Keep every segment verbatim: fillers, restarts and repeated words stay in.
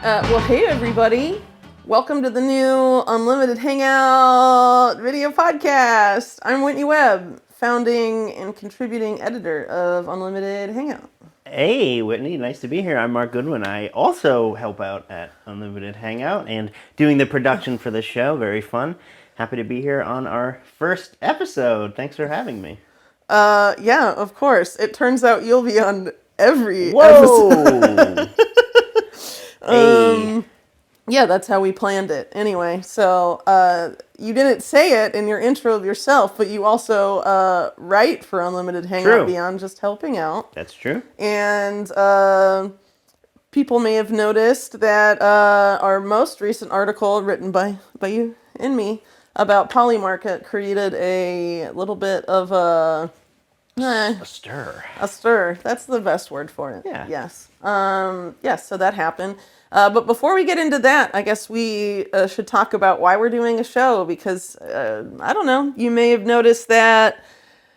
Uh, well, hey everybody. Welcome to the new Unlimited Hangout video podcast. I'm Whitney Webb, founding and contributing editor of Unlimited Hangout. Hey, Whitney, nice to be here. I'm Mark Goodwin. I also help out at Unlimited Hangout and doing the production for the show. Very fun. Happy to be here on our first episode. Thanks for having me. Uh, yeah, of course. It turns out you'll be on every Whoa! episode. Hey. Um, yeah, that's how we planned it. Anyway, so uh, you didn't say it in your intro of yourself, but you also uh, write for Unlimited Hangout True. beyond just helping out. That's true. And uh, people may have noticed that uh, our most recent article, written by, by you and me, about Polymarket created a little bit of a... Eh, A stir. a stir. That's the best word for it. Yeah. Yes. Um, yes, so that happened. Uh, but before we get into that, I guess we uh, should talk about why we're doing a show, because, uh, I don't know, you may have noticed that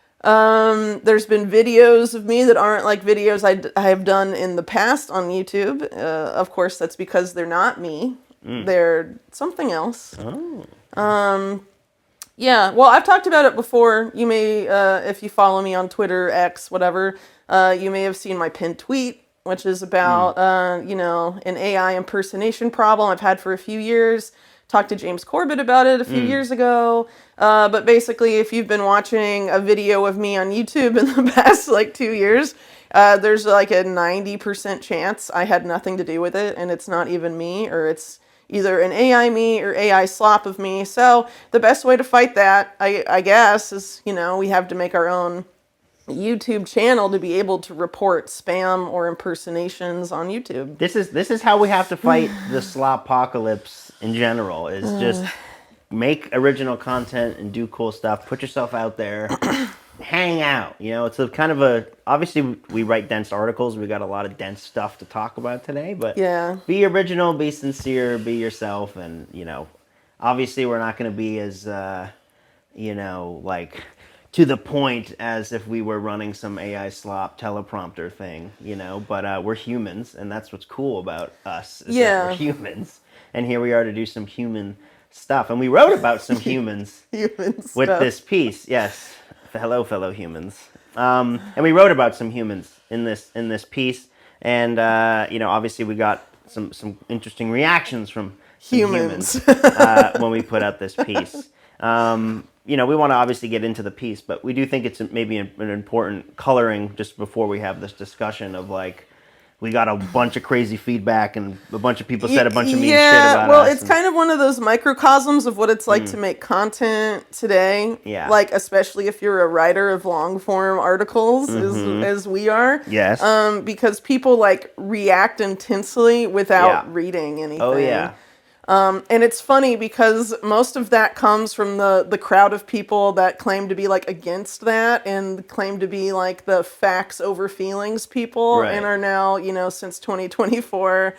um, there's been videos of me that aren't like videos I, d- I have done in the past on YouTube. Uh, of course, that's because they're not me. Mm. They're something else. Oh. Um, yeah, well, I've talked about it before. You may, uh, if you follow me on Twitter, X, whatever, uh, you may have seen my pinned tweet, which is about, mm. uh, you know, an A I impersonation problem I've had for a few years. Talked to James Corbett about it a few mm. years ago. Uh, but basically, if you've been watching a video of me on YouTube in the past, like, two years, uh, there's, like, a ninety percent chance I had nothing to do with it, and it's not even me, or it's either an A I me or A I slop of me. So the best way to fight that, I, I guess, is, you know, we have to make our own YouTube channel to be able to report spam or impersonations on YouTube. This is this is how we have to fight the slop-apocalypse in general, is just make original content and do cool stuff. Put yourself out there. Hang out. You know, it's a kind of a, obviously we write dense articles. We got a lot of dense stuff to talk about today, but yeah. Be original, be sincere, be yourself. And, you know, obviously we're not going to be as, uh, you know, like to the point as if we were running some A I slop teleprompter thing, you know, but uh, we're humans, and that's what's cool about us, is yeah. that we're humans. And here we are to do some human stuff. And we wrote about some humans human with stuff. this piece. Yes. Hello, fellow humans. Um, and we wrote about some humans in this in this piece, and uh, you know, obviously we got some some interesting reactions from some humans, humans uh, when we put out this piece. Um, you know, we want to obviously get into the piece, but we do think it's maybe an, an important coloring just before we have this discussion of like. We got a bunch of crazy feedback, and a bunch of people said a bunch of mean yeah, shit about well, us. well, it's and... kind of one of those microcosms of what it's like mm. to make content today. Yeah. Like, especially if you're a writer of long-form articles, mm-hmm. as, as we are. Yes. Um, because people, like, react intensely without yeah. reading anything. Oh, yeah. Um, and it's funny because most of that comes from the, the crowd of people that claim to be like against that and claim to be like the facts over feelings people, right. and are now, you know, since twenty twenty-four,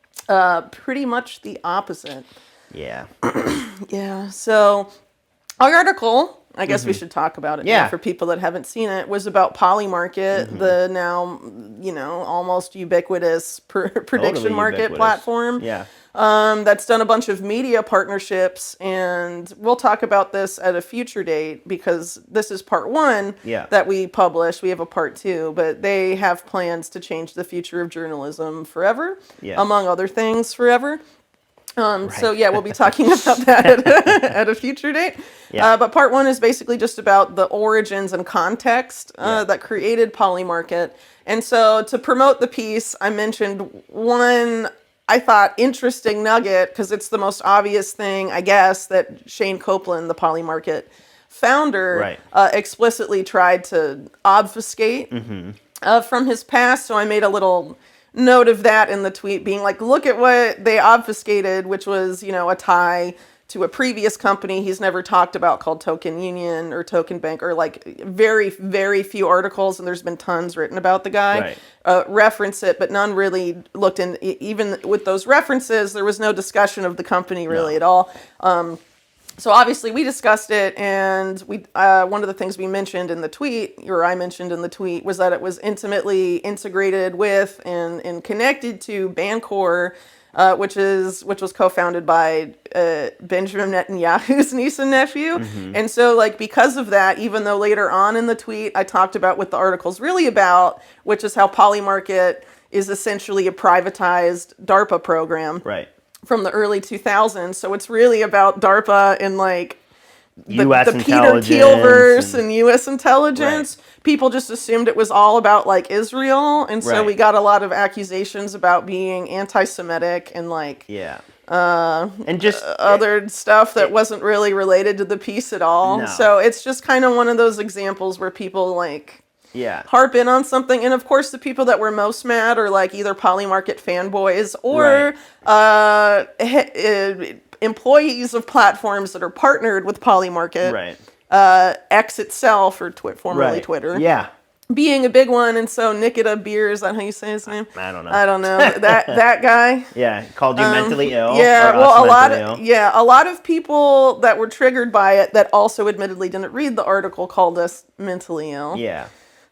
uh, pretty much the opposite. Yeah. Yeah. So our article, I guess mm-hmm. we should talk about it yeah. now for people that haven't seen it, was about Polymarket, mm-hmm. the now, you know, almost ubiquitous pr- prediction totally market ubiquitous. platform. Yeah. Um, that's done a bunch of media partnerships, and we'll talk about this at a future date because this is part one yeah. that we published. We have a part two, but they have plans to change the future of journalism forever, yeah. among other things forever. Um, right. So yeah, we'll be talking about that at, at a future date. Yeah. Uh, but part one is basically just about the origins and context uh, yeah. that created Polymarket. And so to promote the piece, I mentioned one, I thought, interesting nugget, because it's the most obvious thing, I guess, that Shane Copeland, the Polymarket founder, right. uh, explicitly tried to obfuscate mm-hmm. uh, from his past. So I made a little note of that in the tweet, being like, look at what they obfuscated, which was, you know, a tie to a previous company he's never talked about called Token Union or Token Bank, or like very, very few articles, and there's been tons written about the guy, right. uh, reference it, but none really looked in. Even with those references, there was no discussion of the company really no. at all. Um, so obviously we discussed it, and we uh, one of the things we mentioned in the tweet, or I mentioned in the tweet, was that it was intimately integrated with and, and connected to Bancor, uh, which is which was co-founded by uh, Benjamin Netanyahu's niece and nephew. Mm-hmm. And so, like, because of that, even though later on in the tweet I talked about what the article's really about, which is how Polymarket is essentially a privatized DARPA program Right. from the early two thousands. So it's really about DARPA and like the, U S the Peter intelligence Thielverse and- and, U S intelligence. People just assumed it was all about like Israel, and so Right. we got a lot of accusations about being anti-Semitic and like Yeah. Uh, and just other stuff that wasn't really related to the piece at all. No. So it's just kind of one of those examples where people like yeah. harp in on something, and of course the people that were most mad are like either Polymarket fanboys or uh, he- uh, employees of platforms that are partnered with Polymarket. Right. Uh, X itself, or twi- formerly Right. Twitter, Yeah. being a big one, and so Nikita Beer, is that how you say his name? I don't know. I don't know that that guy. Yeah. Called you mentally ill. Um, Yeah, or well, us a lot mentally of ill. yeah, a lot of people that were triggered by it that also admittedly didn't read the article called us mentally ill. Yeah.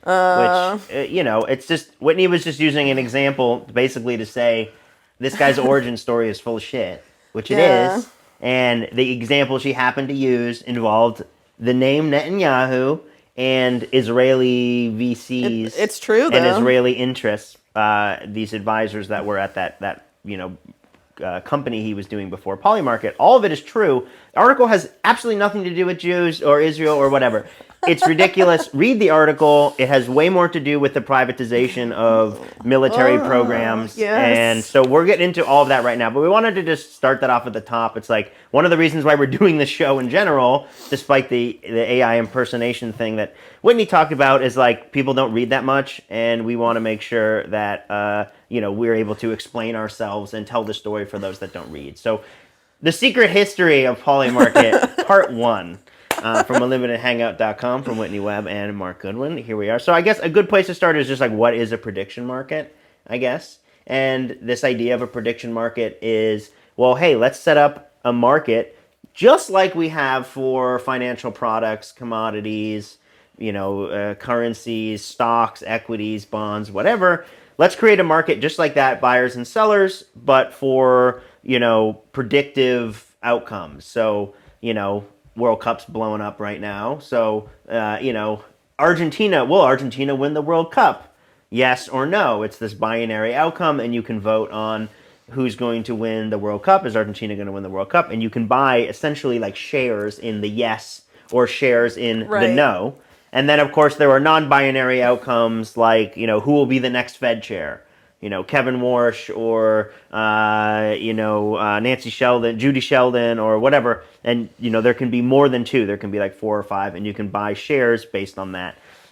Which, uh, you know, it's just, Whitney was just using an example basically to say this guy's origin story is full of shit, which it Yeah. is. And the example she happened to use involved the name Netanyahu and Israeli V Cs. It- it's true, And though. Israeli interests, uh, these advisors that were at that, that you know, uh, company he was doing before, Polymarket. All of it is true. The article has absolutely nothing to do with Jews or Israel or whatever. It's ridiculous. Read the article. It has way more to do with the privatization of military programs. yes. And so we're getting into all of that right now. But we wanted to just start that off at the top. It's like one of the reasons why we're doing this show in general, despite the, the A I impersonation thing that Whitney talked about, is like people don't read that much. And we want to make sure that, uh, you know, we're able to explain ourselves and tell the story for those that don't read. So the secret history of Polymarket, part one. Uh, from unlimited hangout dot com from Whitney Webb and Mark Goodwin. Here we are. So I guess a good place to start is just like, what is a prediction market, I guess? And this idea of a prediction market is, well, hey, let's set up a market just like we have for financial products, commodities, you know, uh, currencies, stocks, equities, bonds, whatever. Let's create a market just like that, buyers and sellers, but for, you know, predictive outcomes. So, you know, World Cup's blowing up right now. So, uh, you know, Argentina, will Argentina win the World Cup? Yes or no? It's this binary outcome, and you can vote on who's going to win the World Cup. Is Argentina going to win the World Cup? And you can buy essentially like shares in the yes or shares in Right. the no. And then, of course, there are non-binary outcomes like, you know, who will be the next Fed chair? You know, Kevin Warsh or, uh, you know, uh, Nancy Sheldon, Judy Sheldon or whatever. And, you know, there can be more than two. There can be like four or five, and you can buy shares based on that.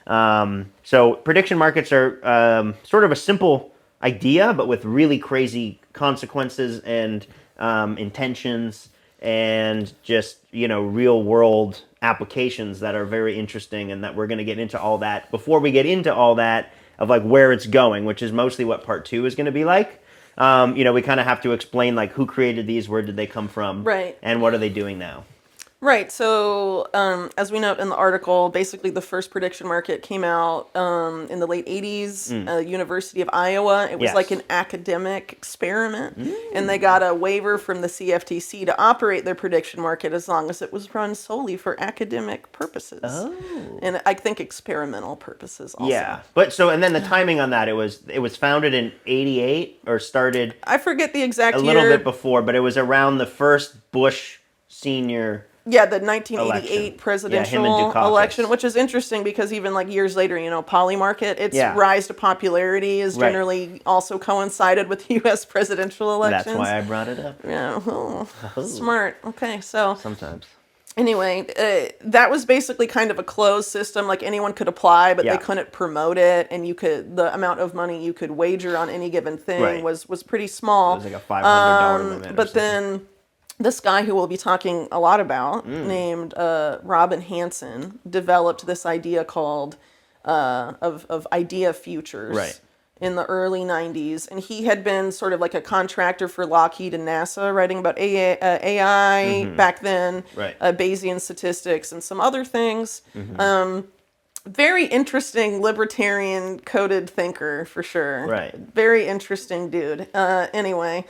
Um, so prediction markets are um, sort of a simple idea, but with really crazy consequences and um, intentions and just, you know, real world applications that are very interesting, and that we're going to get into all that. Before we get into all that, of like where it's going, which is mostly what part two is going to be like. Um, you know, we kind of have to explain like who created these, where did they come from, Right. and what are they doing now. Right. So, um, as we note in the article, basically the first prediction market came out um, in the late eighties, uh, University of Iowa. It was Yes. like an academic experiment, and they got a waiver from the C F T C to operate their prediction market as long as it was run solely for academic purposes. Oh. And I think experimental purposes also. Yeah, but so and then the timing on that, it was it was founded in eighty-eight or started I forget the exact a year. little bit before, but it was around the first Bush senior. Yeah, the nineteen eighty-eight Election. Yeah, him and presidential Dukakis. election, which is interesting because even like years later, you know, Polymarket, its Yeah. rise to popularity is Right. generally also coincided with U S presidential elections. That's why I brought it up. Yeah, oh, smart. Okay, so Sometimes. anyway, uh, that was basically kind of a closed system. Like anyone could apply, but Yeah. they couldn't promote it, and you could the amount of money you could wager on any given thing Right. was was pretty small. It was like a five hundred dollars Um, limit. or But something. then this guy who we'll be talking a lot about, Mm. named uh, Robin Hanson, developed this idea called uh, of of idea futures Right. in the early nineties, and he had been sort of like a contractor for Lockheed and NASA, writing about A I, uh, A I back then, Mm-hmm. Right. uh, Bayesian statistics, and some other things. Mm-hmm. Um, very interesting libertarian coded thinker for sure. Right. Very interesting dude. Uh, anyway.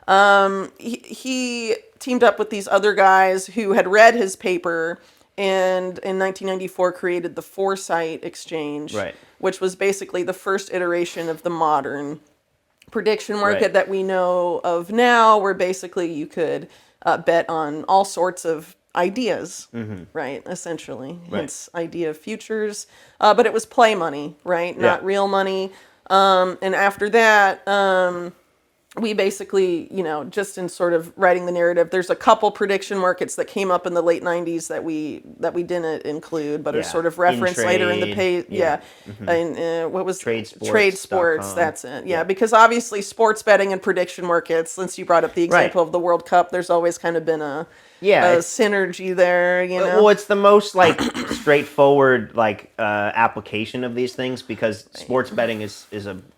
Um, he, he teamed up with these other guys who had read his paper, and in nineteen ninety-four created the Foresight Exchange, Right. which was basically the first iteration of the modern prediction market Right. that we know of now, where basically you could uh, bet on all sorts of ideas, right? Essentially, Right. hence idea of futures. Uh, but it was play money, right? Not Yeah. real money. Um, and after that, um, we basically, you know, just in sort of writing the narrative, there's a couple prediction markets that came up in the late nineties that we that we didn't include, but Yeah. are sort of referenced later in the page. In-trade, Yeah, yeah. and uh, what was Trade sports Trade sports. dot com. That's it. Yeah, Yeah. because obviously sports betting and prediction markets. Since you brought up the example of the World Cup, there's always kind of been a Yeah, a it's- synergy there. You know, Well, it's the most like straightforward like uh, application of these things because sports betting is is a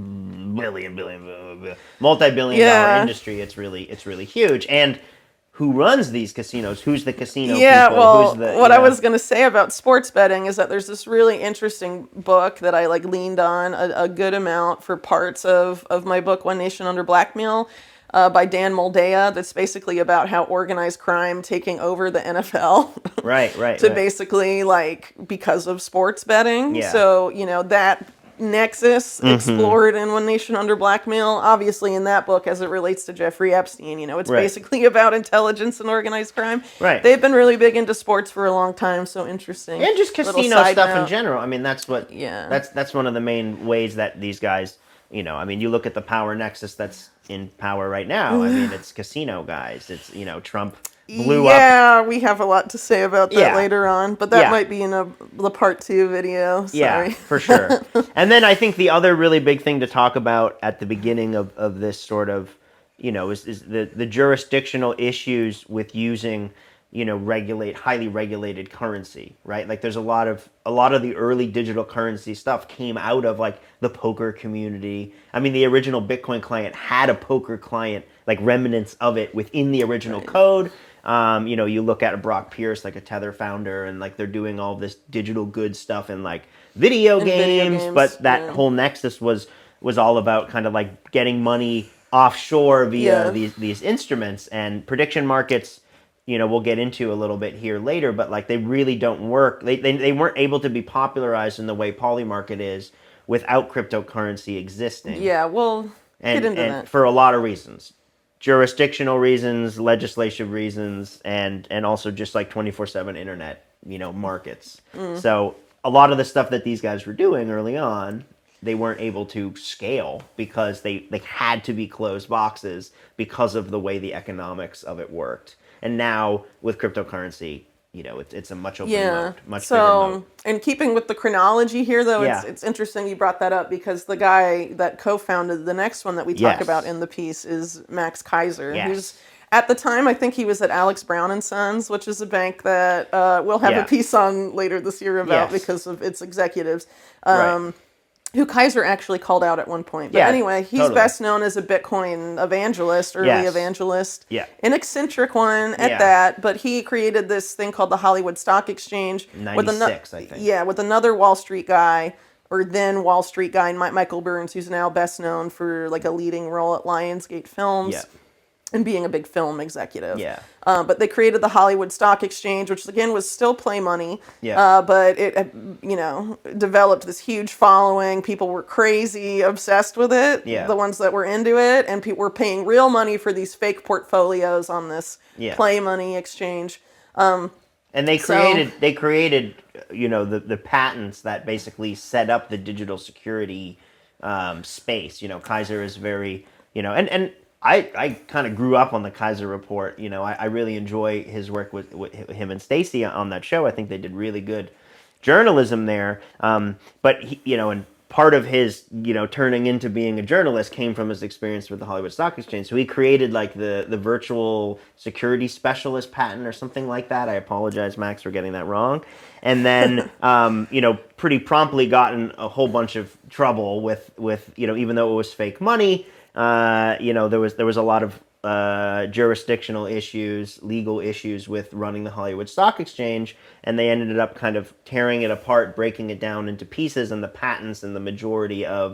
billion billion multi-billion Yeah. dollar industry. It's really it's really huge. And who runs these casinos? Who's the casino yeah, people? well, Who's the, what you I know? was going to say about sports betting is that there's this really interesting book that I like leaned on a, a good amount for parts of, of my book, One Nation Under Blackmail, uh, by Dan Moldea. That's basically about how organized crime taking over the N F L. Right, right, to right. basically like because of sports betting. Yeah. So, you know, that nexus Mm-hmm. explored in One Nation Under Blackmail, obviously in that book as it relates to Jeffrey Epstein. You know, it's Right. basically about intelligence and organized crime. Right. They've been really big into sports for a long time, so interesting. And just Little casino side stuff in note. general. I mean, that's what. Yeah. That's that's one of the main ways that these guys. You know, I mean, you look at the power nexus that's in power right now. I mean, it's casino guys. It's you know, Trump blew up. Yeah, we have a lot to say about that Yeah. later on, but that Yeah. might be in a the part two video. Sorry. Yeah, for sure. And then I think the other really big thing to talk about at the beginning of, of this sort of, you know, is, is the, the jurisdictional issues with using, you know, regulate highly regulated currency, right? Like there's a lot of a lot of the early digital currency stuff came out of like the poker community. I mean, the original Bitcoin client had a poker client, like remnants of it within the original Right. code. Um, you know, you look at a Brock Pierce, like a Tether founder, and like they're doing all this digital goods stuff in like video, In video games, games, but that yeah. whole nexus was was all about kind of like getting money offshore via Yeah. these these instruments and prediction markets. You know, we'll get into a little bit here later, but like they really don't work. They they, they weren't able to be popularized in the way Polymarket is without cryptocurrency existing. Yeah, we'll and, get into and that. for a lot of reasons. Jurisdictional reasons, legislative reasons, and and also just like twenty-four seven internet, you know, markets. Mm. So a lot of the stuff that these guys were doing early on, they weren't able to scale because they, they had to be closed boxes because of the way the economics of it worked. And now with cryptocurrency, you know, it's it's a much open Yeah. moat, much bigger So, moat. in keeping with the chronology here, though, it's Yeah. it's interesting you brought that up because the guy that co-founded the next one that we talk Yes. about in the piece is Max Kaiser, Yes. who's at the time I think he was at Alex Brown and Sons, which is a bank that uh, we'll have Yeah. a piece on later this year about Yes. because of its executives. Right. Um, Who Kaiser actually called out at one point. But Yeah, anyway, he's totally. best known as a Bitcoin evangelist, early Yes. evangelist. Yeah. An eccentric one at Yeah. that, but he created this thing called the Hollywood Stock Exchange. with ano- ninety-six, I think. Yeah, with another Wall Street guy, or then Wall Street guy, Mi- Michael Burns, who's now best known for like a leading role at Lionsgate Films. Yeah. And being a big film executive. Yeah. Uh, but they created the Hollywood Stock Exchange, which again was still play money. Yeah. Uh, but it, uh, you know, developed this huge following. People were crazy, obsessed with it. Yeah. The ones that were into it, and people were paying real money for these fake portfolios on this Yeah. play money exchange. And they So- created they created you know the the patents that basically set up the digital security um, space. You know, Kaiser is very you know and and I, I kind of grew up on the Kaiser report. You know, I, I really enjoy his work with, with him and Stacy on that show. I think they did really good journalism there. Um, but he, you know, and part of his you know turning into being a journalist came from his experience with the Hollywood Stock Exchange. So he created like the the virtual security specialist patent or something like that. I apologize, Max, for getting that wrong. And then um, you know pretty promptly got in a whole bunch of trouble with with you know even though it was fake money. Uh, you know, there was there was a lot of uh, jurisdictional issues, legal issues with running the Hollywood Stock Exchange, and they ended up kind of tearing it apart, breaking it down into pieces, and the patents and the majority of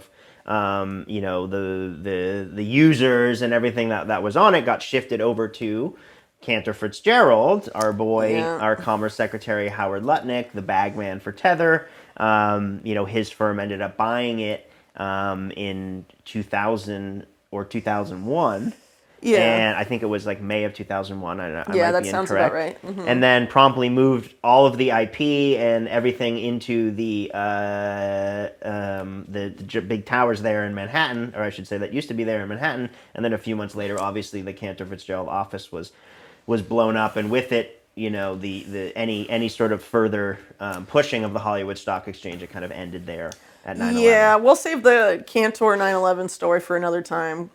um, you know, the the the users and everything that, that was on it got shifted over to Cantor Fitzgerald, our boy, Yeah. our Commerce Secretary Howard Lutnick, the bagman for Tether. Um, you know, his firm ended up buying it um, in two thousand or two thousand one. Yeah. And I think it was like May of two thousand one. I, I Yeah, might that be sounds incorrect. about right. Mhm. And then promptly moved all of the I P and everything into the uh, um, the, the j- big towers there in Manhattan, or I should say that used to be there in Manhattan. And then a few months later, obviously, the Cantor Fitzgerald office was was blown up, and with it, you know, the, the any any sort of further um, pushing of the Hollywood Stock Exchange, it kind of ended there at nine eleven. Yeah, we'll save the Cantor nine eleven story for another time.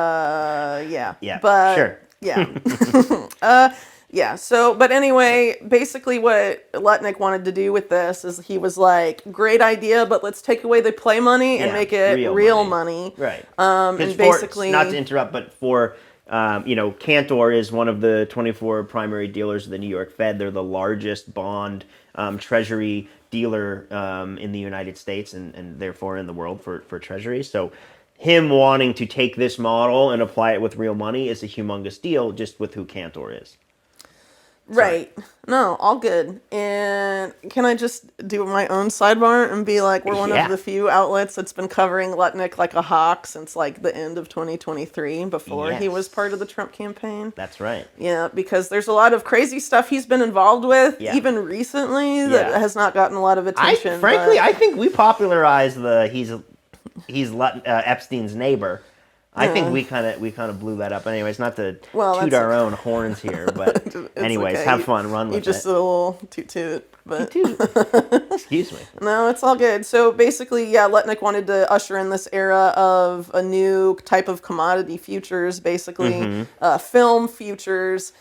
Uh, yeah. Yeah, But, sure. Yeah. uh, yeah. So, but anyway, basically what Lutnick wanted to do with this is he was like, great idea, but let's take away the play money and Yeah, make it real real, money. money. Right. Um, 'Cause and for- basically, not to interrupt, but for um, you know, Cantor is one of the twenty-four primary dealers of the New York Fed. They're the largest bond um, treasury dealer um, in the United States and, and therefore in the world for, for treasury. So him wanting to take this model and apply it with real money is a humongous deal just with who Cantor is. right. No, all good. And can I just do my own sidebar and be like, we're one Yeah. of the few outlets that's been covering Lutnick like a hawk since like the end of twenty twenty-three, before he Yes. was part of the Trump campaign. That's right. Yeah, because there's a lot of crazy stuff he's been involved with, Yeah. even recently, that Yeah. has not gotten a lot of I attention. frankly, but- I think we popularized the he's he's Lut- uh, Epstein's neighbor. I think Yeah. we kind of we kind of blew that up. Anyways, not to Well, toot that's our own horns here, but It's anyways, okay. have You- fun, run You with just it. a little toot toot, but Toot. Excuse me. no, it's all good. So basically, yeah, Lutnick wanted to usher in this era of a new type of commodity futures, basically Mm-hmm. uh, film futures.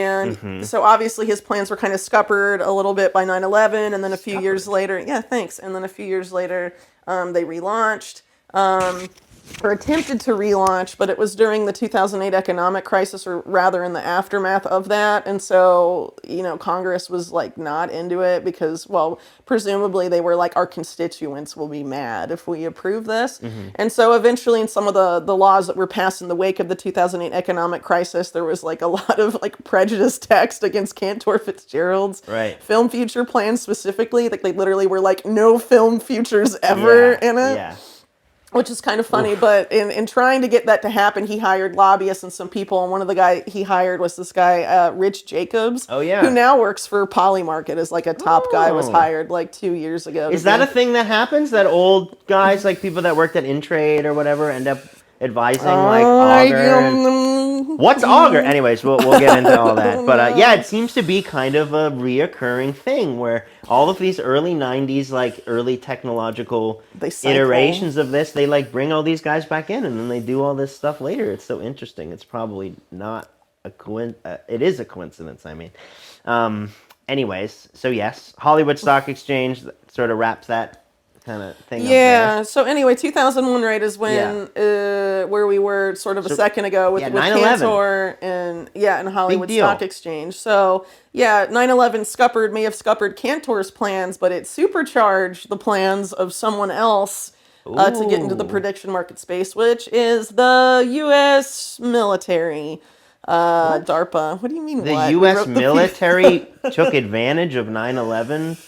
And so obviously his plans were kind of scuppered a little bit by nine eleven, and then a few years later, yeah, thanks. And then a few years later, um, they relaunched. Um, or attempted to relaunch, but it was during the two thousand eight economic crisis, or rather in the aftermath of that. And so, you know, Congress was like not into it because, well, presumably they were like, our constituents will be mad if we approve this. And so eventually in some of the, the laws that were passed in the wake of the two thousand eight economic crisis, there was like a lot of like prejudice text against Cantor Fitzgerald's Right. film future plans specifically. Like they literally were like, no film futures ever Yeah, in it. Yeah. Which is kind of funny, but in, in trying to get that to happen, he hired lobbyists and some people, and one of the guy he hired was this guy, uh, Rich Jacobs, Oh, yeah. who now works for Polymarket as like a top guy, was Oh. hired like two years ago. Is to that be- a thing that happens? That old guys, like people that worked at Intrade or whatever, end up advising like I, Auger? and- um, What's Auger? Anyways, we'll, we'll get into all that. But uh, yeah, it seems to be kind of a reoccurring thing where all of these early nineties, like early technological They cycle. iterations of this, they like bring all these guys back in and then they do all this stuff later. It's so interesting. It's probably not a coincidence. Uh, it is a coincidence, I mean. Um, anyways, so yes, Hollywood Stock Exchange sort of wraps that kind of thing up Yeah. there. So anyway, two thousand one, right, is when uh, where we were sort of a So- second ago with, yeah, with nine eleven. Cantor and yeah, and Hollywood deal. Stock Exchange. So yeah, nine eleven scuppered may have scuppered Cantor's plans, but it supercharged the plans of someone else uh, to get into the Ooh. prediction market space, which is the U S military. Uh, DARPA. What do you mean? The what? U We S wrote the- military took advantage of nine eleven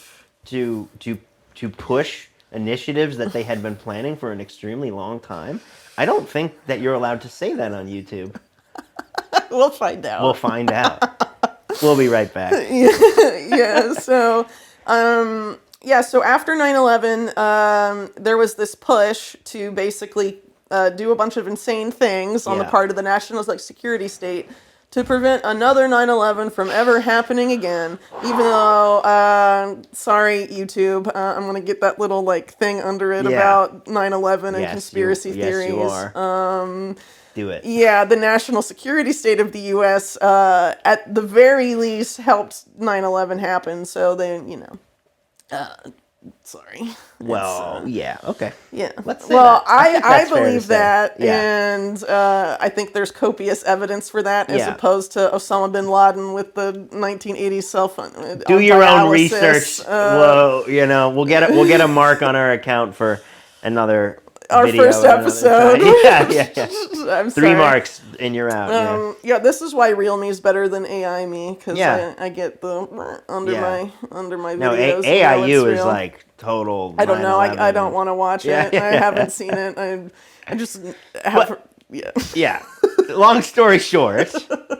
to to to push initiatives that they had been planning for an extremely long time. I don't think that you're allowed to say that on YouTube. We'll find out. We'll find out. We'll be right back. yeah, so um yeah, so after nine eleven, um there was this push to basically uh, do a bunch of insane things on the Yeah. part of the national like security state to prevent another nine eleven from ever happening again. Even though, uh, sorry YouTube, uh, I'm gonna get that little like thing under it Yeah. about nine eleven and Yes, you- conspiracy yes, theories. you are. Um, Do it. yeah, the national security state of the U S uh, at the very least helped nine eleven happen. So then, you know, uh, sorry. It's, Well, uh, yeah, okay. yeah. Let's say well, that. I I, think I, that's fair to believe say. that, Yeah. and uh, I think there's copious evidence for that, as Yeah. opposed to Osama bin Laden with the nineteen eighties cell phone. uh, Do your own dialysis, research. uh, Whoa, you know, we'll get a, we'll get a mark on our account for another our video first at another episode. time. Yeah, yeah, yeah. I'm Three sorry. marks and you're out. Um, yeah, this is why Real Me is better than A I Me, because Yeah. I, I get the under Yeah. my under my yeah. No, videos. A- you know AIU it's is real. like total. I don't know. I, I nine eleven. don't want to watch Yeah, it. I yeah. haven't seen it. I I just have. What? Yeah. Yeah. Long story short,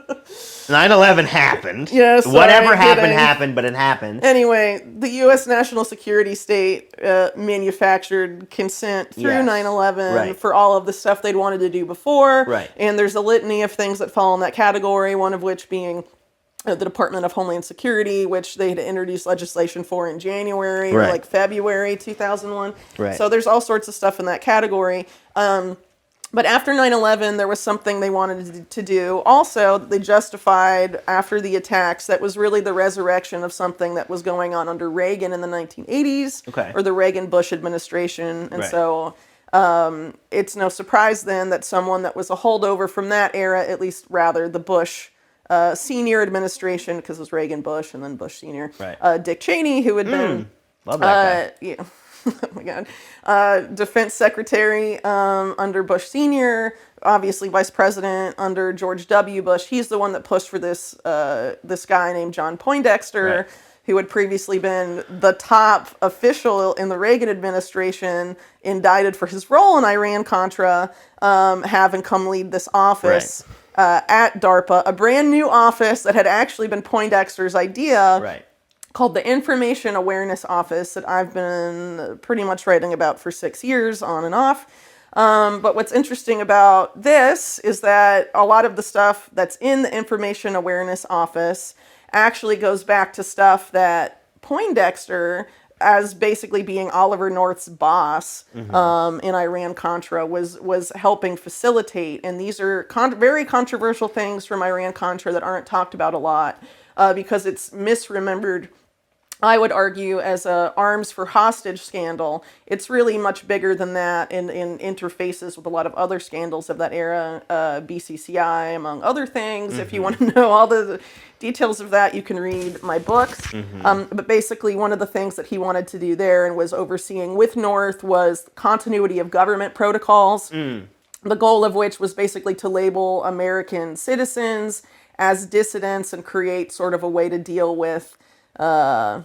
nine eleven happened. Yeah, sorry, Whatever happened kidding. happened, but it happened. Anyway, the U S national security state uh, manufactured consent through Yes. nine eleven Right. for all of the stuff they'd wanted to do before. Right. And there's a litany of things that fall in that category, one of which being uh, the Department of Homeland Security, which they had introduced legislation for in January or Right. like February two thousand one. Right. So there's all sorts of stuff in that category. Um, But after nine eleven, there was something they wanted to do. Also, they justified after the attacks that was really the resurrection of something that was going on under Reagan in the nineteen eighties, Okay. or the Reagan-Bush administration. And Right. so um, it's no surprise then that someone that was a holdover from that era, at least rather the Bush uh, senior administration, because it was Reagan-Bush and then Bush senior, Right. uh, Dick Cheney, who had been... Love that Uh, yeah. Oh my God. Uh, Defense Secretary um, under Bush Senior, obviously Vice President under George W. Bush. He's the one that pushed for this uh, this guy named John Poindexter, Right. who had previously been the top official in the Reagan administration, indicted for his role in Iran-Contra, um, having come lead this office uh, at DARPA, a brand new office that had actually been Poindexter's idea. Right. Called the Information Awareness Office, that I've been pretty much writing about for six years on and off. Um, but what's interesting about this is that a lot of the stuff that's in the Information Awareness Office actually goes back to stuff that Poindexter, as basically being Oliver North's boss Mm-hmm. um, in Iran-Contra, was was helping facilitate. And these are con- very controversial things from Iran-Contra that aren't talked about a lot uh, because it's misremembered, I would argue, as a arms for hostage scandal. It's really much bigger than that, in, in interfaces with a lot of other scandals of that era, uh, B C C I, among other things. Mm-hmm. If you want to know all the details of that, you can read my books. Mm-hmm. Um, but basically, one of the things that he wanted to do there and was overseeing with North was continuity of government protocols, Mm. the goal of which was basically to label American citizens as dissidents and create sort of a way to deal with uh,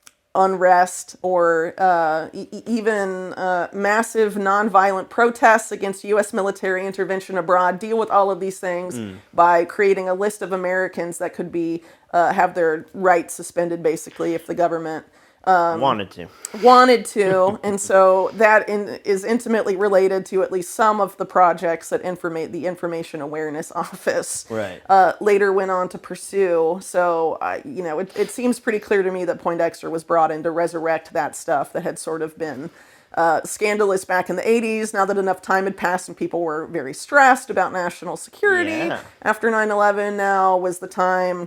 unrest or uh, e- even uh, massive nonviolent protests against U S military intervention abroad, deal with all of these things Mm. by creating a list of Americans that could be uh, have their rights suspended, basically, if the government Um, Wanted to. wanted to. And so that in, is intimately related to at least some of the projects that informa- the Information Awareness Office Right. uh, later went on to pursue. So, uh, you know, it, it seems pretty clear to me that Poindexter was brought in to resurrect that stuff that had sort of been uh, scandalous back in the eighties. Now that enough time had passed and people were very stressed about national security Yeah. after nine eleven, now was the time.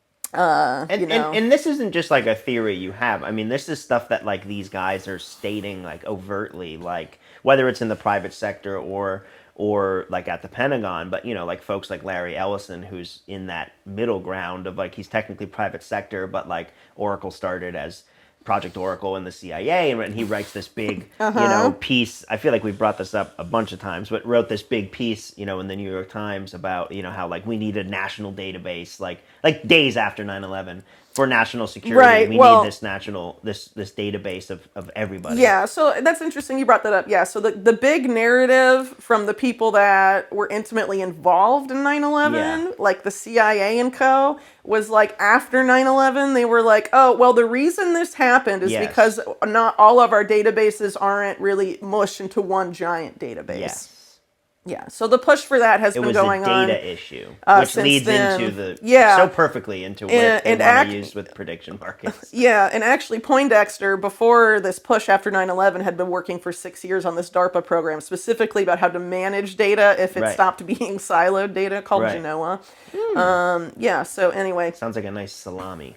Uh, And, you know. and and this isn't just like a theory you have. I mean, this is stuff that like these guys are stating like overtly, like whether it's in the private sector or or like at the Pentagon. But you know, like folks like Larry Ellison, who's in that middle ground of like he's technically private sector, but like Oracle started as Project Oracle in the C I A, and he writes this big, Uh-huh. you know, piece. I feel like we've brought this up a bunch of times, but wrote this big piece, you know, in the New York Times about, you know, how like we need a national database, like like days after nine eleven for national security. Right, We well- need this national this this database of, of everybody. Yeah, so that's interesting you brought that up. Yeah, so the, the big narrative from the people that were intimately involved in nine eleven, Yeah. like the C I A and co, was like after nine eleven, they were like, oh, well, the reason this happened is Yes. because not all of our databases aren't really mushed into one giant database. Yes. Yeah, so the push for that has It been was going a on. data issue, uh, which since leads then. into the Yeah. so perfectly into what And- they and want act- to use with prediction markets. Yeah, and actually Poindexter, before this push after nine eleven, had been working for six years on this DARPA program, specifically about how to manage data if it Right. stopped being siloed data, called Right. Genoa. Um, yeah, so anyway. Sounds like a nice salami.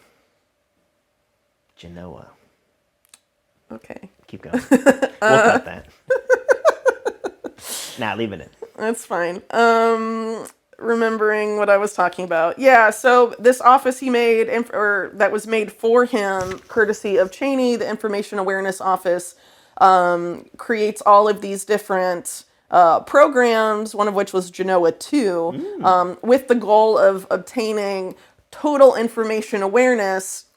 Genoa. Okay, Keep going. We'll cut that. Nah, leave it in. that's fine. Um, remembering what I was talking about. Yeah, so this office he made, inf- or that was made for him, courtesy of Cheney, the Information Awareness Office, um, creates all of these different uh, programs, one of which was Genoa two, mm. um, with the goal of obtaining total information awareness,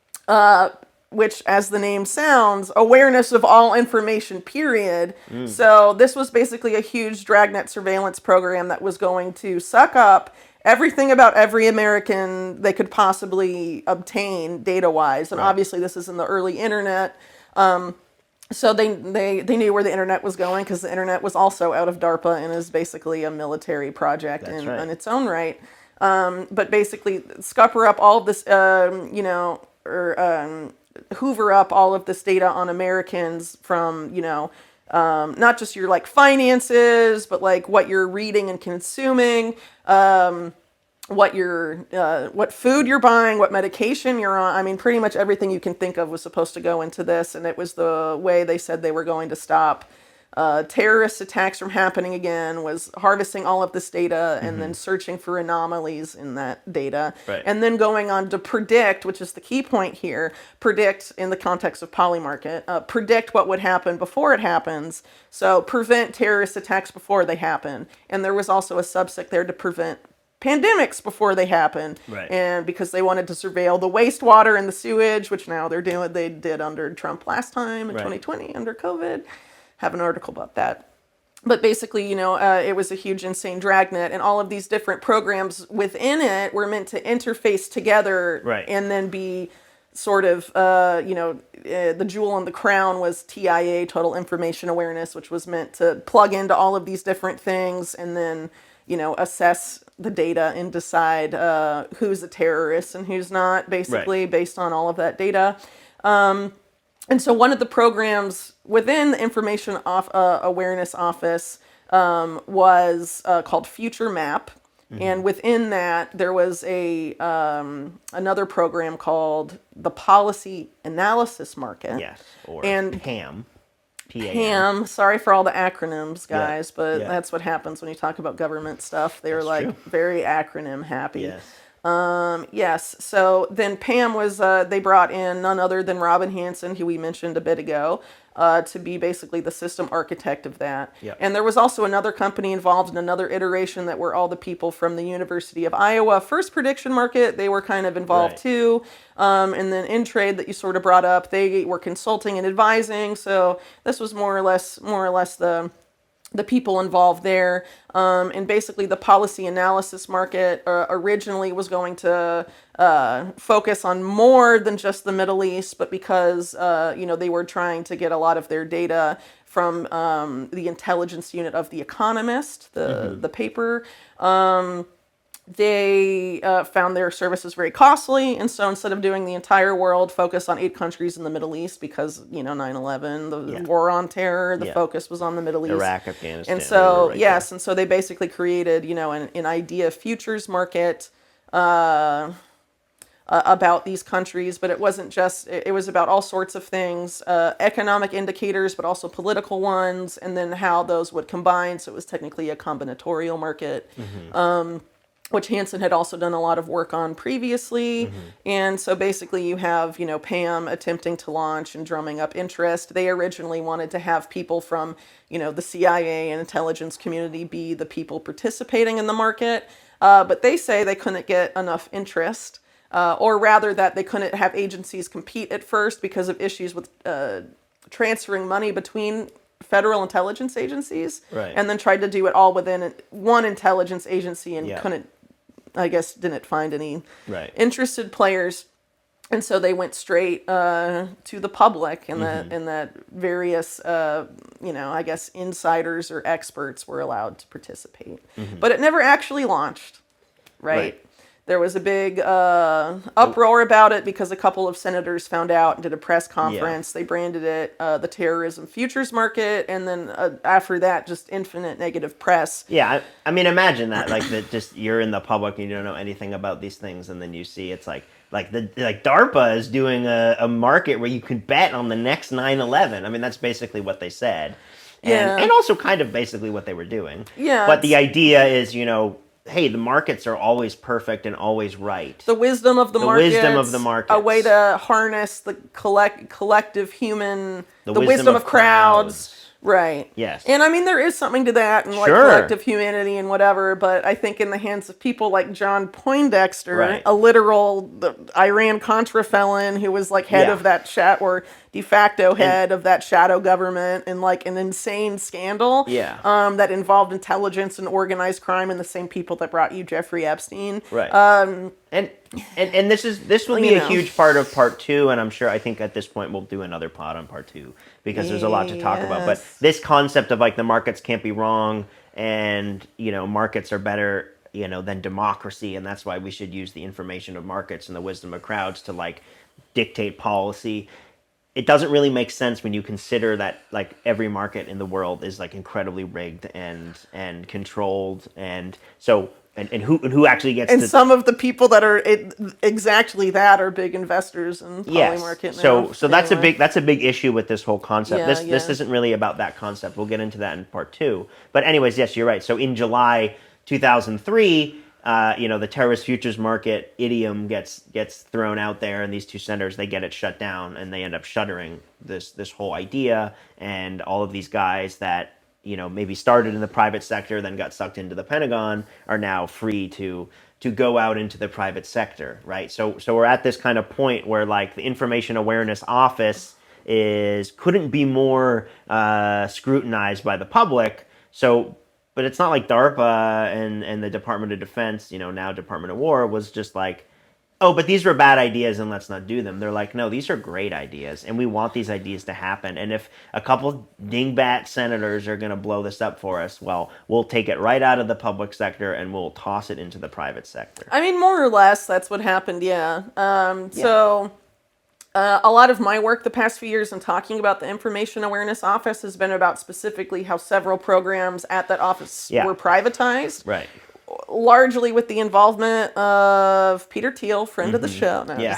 uh, which, as the name sounds, awareness of all information, period. Mm. So this was basically a huge dragnet surveillance program that was going to suck up everything about every American they could possibly obtain data-wise. And right. obviously this is in the early internet. Um, so they, they, they knew where the internet was going, because the internet was also out of DARPA and is basically a military project in, right. in its own right. Um, but basically scupper up all of this, um, you know, or um, hoover up all of this data on Americans from, you know, Um, not just your like finances, but like what you're reading and consuming, um, what you're, uh, what food you're buying, what medication you're on. I mean, pretty much everything you can think of was supposed to go into this, and it was the way they said they were going to stop uh, terrorist attacks from happening again, was harvesting all of this data and mm-hmm. then searching for anomalies in that data. Right. And then going on to predict, which is the key point here, predict in the context of Polymarket, uh, predict what would happen before it happens. So prevent terrorist attacks before they happen. And there was also a subsect there to prevent pandemics before they happen. Right. And because they wanted to surveil the wastewater and the sewage, which now they're doing, they did under Trump last time in right. twenty twenty under COVID. Have an article about that. But basically, you know, uh, it was a huge, insane dragnet, and all of these different programs within it were meant to interface together right. and then be sort of, uh, you know, uh, the jewel on the crown was T I A, Total Information Awareness, which was meant to plug into all of these different things and then, you know, assess the data and decide uh, who's a terrorist and who's not, basically, right. based on all of that data. Um, And so one of the programs within the Information off, uh, Awareness Office um, was uh, called Future Map. Mm-hmm. And within that, there was a um, another program called the Policy Analysis Market. Yes, or and PAM. P A M. PAM. Sorry for all the acronyms, guys, yeah. but yeah. that's what happens when you talk about government stuff. They're that's like true. very acronym happy. Yes. Um, yes. So then PAM was, uh, they brought in none other than Robin Hanson, who we mentioned a bit ago, uh, to be basically the system architect of that. Yep. And there was also another company involved in another iteration that were all the people from the University of Iowa First Prediction Market. They were kind of involved right. too. Um, and then InTrade that you sort of brought up, they were consulting and advising. So this was more or less, more or less the, the people involved there. Um, and basically the policy analysis market uh, originally was going to uh, focus on more than just the Middle East, but because, uh, you know, they were trying to get a lot of their data from um, the intelligence unit of The Economist, the, mm-hmm. the paper. Um, they uh, found their services very costly, and so instead of doing the entire world, focus on eight countries in the Middle East because, you know, nine eleven, the yeah. war on terror, the yeah. focus was on the Middle East. Iraq, Afghanistan. And so, right yes, there. and so they basically created, you know, an, an idea futures market uh, uh, about these countries, but it wasn't just, it, it was about all sorts of things, uh, economic indicators, but also political ones, and then how those would combine, so it was technically a combinatorial market. Mm-hmm. Um, which Hansen had also done a lot of work on previously. Mm-hmm. And so basically you have, you know, PAM attempting to launch and drumming up interest. They originally wanted to have people from, you know, the C I A and intelligence community be the people participating in the market. Uh, but they say they couldn't get enough interest, uh, or rather that they couldn't have agencies compete at first because of issues with uh, transferring money between federal intelligence agencies. Right. And then tried to do it all within one intelligence agency and yeah. couldn't, I guess, didn't find any right. interested players, and so they went straight uh, to the public, and mm-hmm. that and that various, uh, you know, I guess insiders or experts were allowed to participate, mm-hmm. but it never actually launched, right? right. There was a big uh, uproar about it because a couple of senators found out and did a press conference. Yeah. They branded it uh, the terrorism futures market, and then uh, after that, just infinite negative press. Yeah, I, I mean, imagine that, like that. Just you're in the public and you don't know anything about these things, and then you see it's like, like the like DARPA is doing a, a market where you could bet on the next nine eleven. I mean, that's basically what they said, and yeah. and also kind of basically what they were doing. Yeah, but the idea is, you know. hey, the markets are always perfect and always right. The wisdom of the, The markets. wisdom of the markets. A way to harness the collect collective human. The The, wisdom wisdom, of of crowds. crowds. Right. Yes. And I mean, there is something to that and like Sure. collective humanity and whatever, but I think in the hands of people like John Poindexter, Right. a literal the Iran Contra felon who was like head Yeah. of that chat or de facto head of that shadow government and like an insane scandal Yeah. um, that involved intelligence and organized crime and the same people that brought you Jeffrey Epstein. Right. Um, and, and and this is this will be You a know. huge part of part two, and I'm sure I think at this point we'll do another pod on part two because there's a lot to talk about. But Yes. this concept of like the markets can't be wrong, and you know markets are better, you know, than democracy, and that's why we should use the information of markets and the wisdom of crowds to like dictate policy. It doesn't really make sense when you consider that like every market in the world is like incredibly rigged and and controlled, and so and, and who and who actually gets and to some of the people that are it, exactly that are big investors in yes. Polymarket now. So so that's a Anyway. big that's a big issue with this whole concept. Yeah, this this yeah. isn't really about that concept. We'll get into that in part two. But anyways, yes, you're right. So in July two thousand three, uh, you know, the terrorist futures market idiom gets gets thrown out there, and these two centers they get it shut down, and they end up shuttering this this whole idea, and all of these guys that you know maybe started in the private sector, then got sucked into the Pentagon, are now free to to go out into the private sector, right? So so we're at this kind of point where like the Information Awareness Office is couldn't be more uh, scrutinized by the public. So. But it's not like DARPA and, and the Department of Defense, you know, now Department of War, was just like, oh, but these were bad ideas and let's not do them. They're like, no, these are great ideas and we want these ideas to happen. And if a couple dingbat senators are going to blow this up for us, well, we'll take it right out of the public sector and we'll toss it into the private sector. I mean, more or less, that's what happened. Yeah. Um, so. Uh, a lot of my work the past few years in talking about the Information Awareness Office has been about specifically how several programs at that office Yeah. were privatized, Right. largely with the involvement of Peter Thiel, friend of the show. No, Yeah.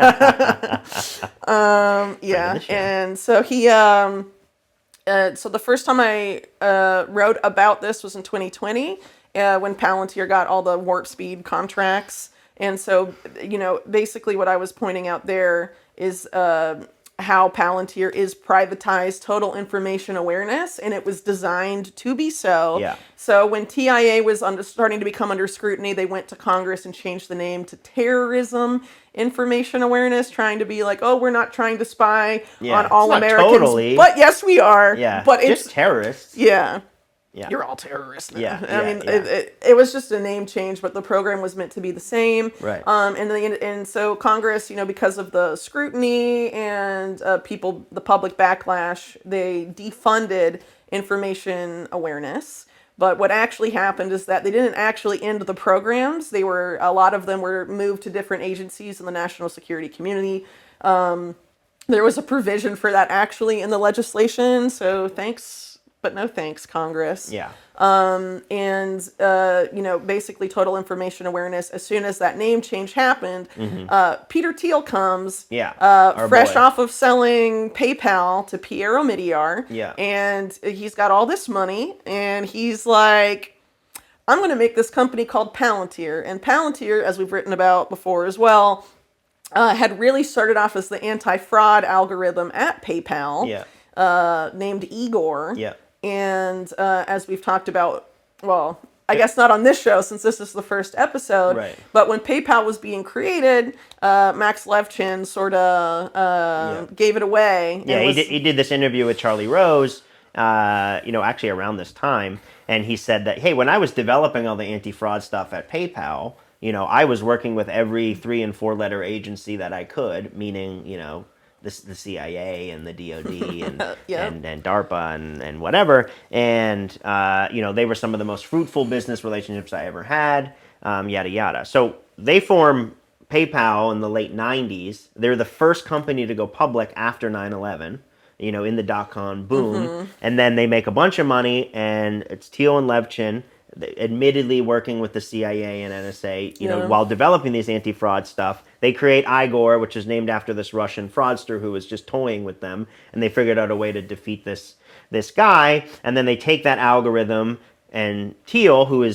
um, yeah. the show. And so he, um, uh, so the first time I uh, wrote about this was in twenty twenty uh, when Palantir got all the warp speed contracts. And so, you know, basically what I was pointing out there is uh, how Palantir is privatized total information awareness, and it was designed to be so. Yeah. So when T I A was under, starting to become under scrutiny, they went to Congress and changed the name to Terrorism Information Awareness, trying to be like, oh, we're not trying to spy Yeah, on all it's not Americans. totally. But yes, we are. Yeah. But just it's, terrorists. yeah. Yeah. You're all terrorists now. Yeah, I yeah, mean, yeah. It, it, it was just a name change, but the program was meant to be the same. Right. Um, and the, and so Congress, you know, because of the scrutiny and uh, people, the public backlash, they defunded information awareness. But what actually happened is that they didn't actually end the programs. They were, a lot of them were moved to different agencies in the national security community. Um, there was a provision for that actually in the legislation. So thanks. But no thanks, Congress. Yeah. Um, and, uh, you know, basically total information awareness. As soon as that name change happened, uh, Peter Thiel comes, Yeah, uh, our fresh boy. off of selling PayPal to Pierre Omidyar. Yeah. And he's got all this money, and he's like, I'm going to make this company called Palantir. And Palantir, as we've written about before as well, uh, had really started off as the anti-fraud algorithm at PayPal, Yeah. uh, named Igor. Yeah. And uh, as we've talked about, well, I guess not on this show since this is the first episode, Right. but when PayPal was being created, uh, Max Levchin sort of uh, Yeah. gave it away. and Yeah, he was- did, he did this interview with Charlie Rose, uh, you know, actually around this time, and he said that, hey, when I was developing all the anti-fraud stuff at PayPal, you know, I was working with every three and four letter agency that I could, meaning, you know, the, the C I A and the D O D and, Yeah. and, and DARPA and, and whatever. And, uh, you know, they were some of the most fruitful business relationships I ever had, um, yada, yada. So they form PayPal in the late nineties. They're the first company to go public after nine eleven, you know, in the dot-com boom. And then they make a bunch of money, and it's Thiel and Levchin, they- admittedly working with the C I A and N S A, you know, Yeah. while developing these anti-fraud stuff. They create Igor, which is named after this Russian fraudster who was just toying with them, and they figured out a way to defeat this this guy. And then they take that algorithm, and Thiel, who is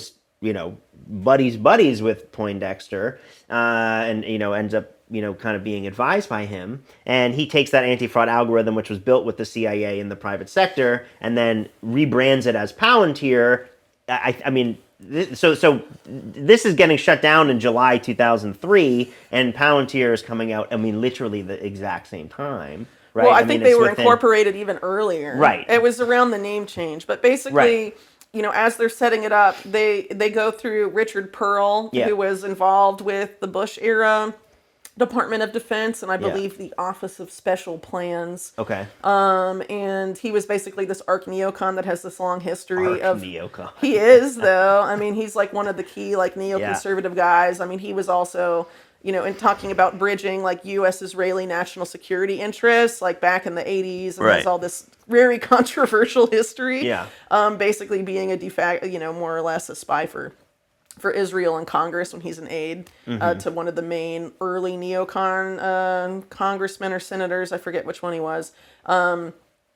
you know, buddies buddies with Poindexter, uh, and you know ends up you know kind of being advised by him, and he takes that anti-fraud algorithm, which was built with the C I A in the private sector, and then rebrands it as Palantir. I, I mean. So, so this is getting shut down in July two thousand three, and Palantir is coming out. I mean, literally the exact same time, right? Well, I, I think mean, they it's were within- incorporated even earlier. Right. It was around the name change, but basically, Right. you know, as they're setting it up, they they go through Richard Pearl, Yeah. who was involved with the Bush era Department of Defense, and I Yeah. believe the Office of Special Plans. Okay. Um, and he was basically this arch neocon that has this long history Arch of. neocon. He is, though. I mean, he's like one of the key like neoconservative guys. I mean, he was also, you know, in talking about bridging like U S Israeli national security interests, like back in the eighties, and Right. has all this very controversial history. Yeah. Um, basically being a de facto, you know, more or less a spy for for Israel in Congress when he's an aide Mm-hmm. uh, to one of the main early neocon uh, congressmen or senators. I forget which one he was. Um,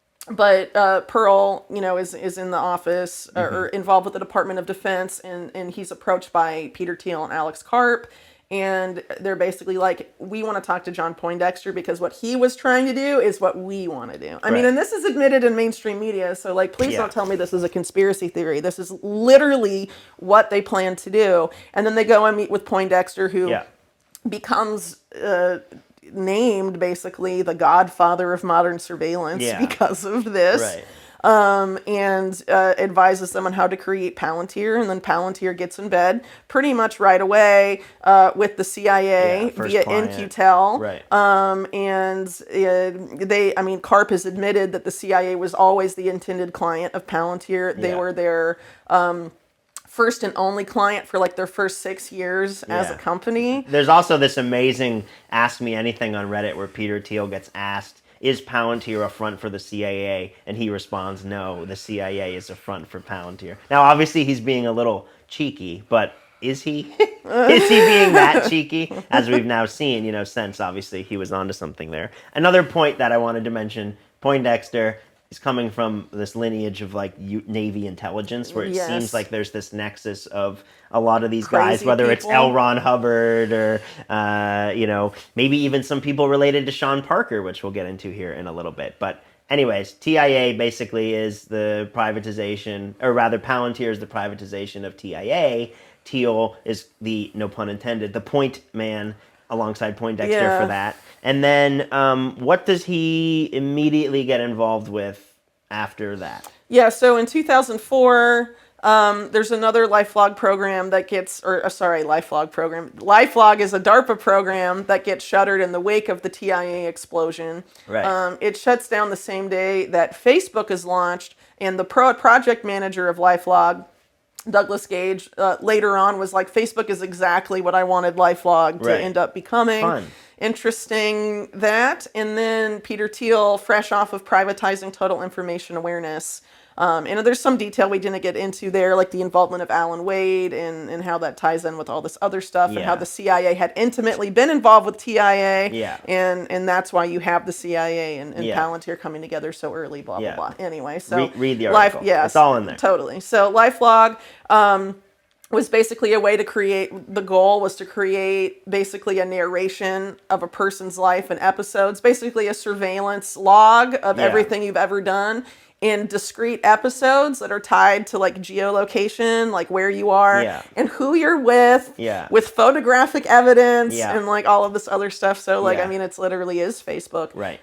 but uh, Pearl, you know, is is in the office uh, or involved with the Department of Defense, and and he's approached by Peter Thiel and Alex Karp. And they're basically like, we want to talk to John Poindexter because what he was trying to do is what we want to do. I mean, Right. and this is admitted in mainstream media. So, like, please Yeah. don't tell me this is a conspiracy theory. This is literally what they plan to do. And then they go and meet with Poindexter, who Yeah. becomes uh, named basically the godfather of modern surveillance Yeah. because of this. Right. Um, and uh, advises them on how to create Palantir, and then Palantir gets in bed pretty much right away uh, with the C I A Yeah, first via client. In-Q-Tel. Right. Um, and uh, they, I mean, Karp has admitted that the C I A was always the intended client of Palantir. They Yeah. were their um, first and only client for like their first six years as a Yeah. company. There's also this amazing Ask Me Anything on Reddit where Peter Thiel gets asked, is Palantir a front for the C I A? And he responds, no, the C I A is a front for Palantir. Now, obviously, he's being a little cheeky, but is he? Is he being that cheeky? As we've now seen, you know, since obviously he was onto something there. Another point that I wanted to mention, Poindexter is coming from this lineage of like U- Navy intelligence, where it Yes. seems like there's this nexus of a lot of these guys, Crazy whether it's people. L. Ron Hubbard or, uh, you know, maybe even some people related to Sean Parker, which we'll get into here in a little bit. But anyways, T I A basically is the privatization, or rather Palantir is the privatization of T I A. Thiel is the, no pun intended, the point man alongside Poindexter Yeah. for that. And then um, what does he immediately get involved with after that? Yeah, so in two thousand four, um, there's another LifeLog program that gets, or uh, sorry, LifeLog program. LifeLog is a DARPA program that gets shuttered in the wake of the T I A explosion. Right. Um, it shuts down the same day that Facebook is launched, and the pro- project manager of LifeLog, Douglas Gage, uh, later on was like, Facebook is exactly what I wanted LifeLog to Right. end up becoming. Fun. Interesting that. And then Peter Thiel, fresh off of privatizing Total Information Awareness. Um, and there's some detail we didn't get into there, like the involvement of Alan Wade and, and how that ties in with all this other stuff, and how Yeah. the C I A had intimately been involved with T I A. Yeah. And and that's why you have the C I A and, and Yeah. Palantir coming together so early, blah, Yeah. blah, blah. Anyway, so Read- read the Life, article. yes, It's all in there. Totally. So LifeLog um, was basically a way to create, the goal was to create basically a narration of a person's life in episodes, basically a surveillance log of Yeah. everything you've ever done in discrete episodes that are tied to like geolocation, like where you are Yeah. and who you're with, Yeah. with photographic evidence Yeah. and like all of this other stuff. So like, Yeah. I mean, it's literally is Facebook. Right.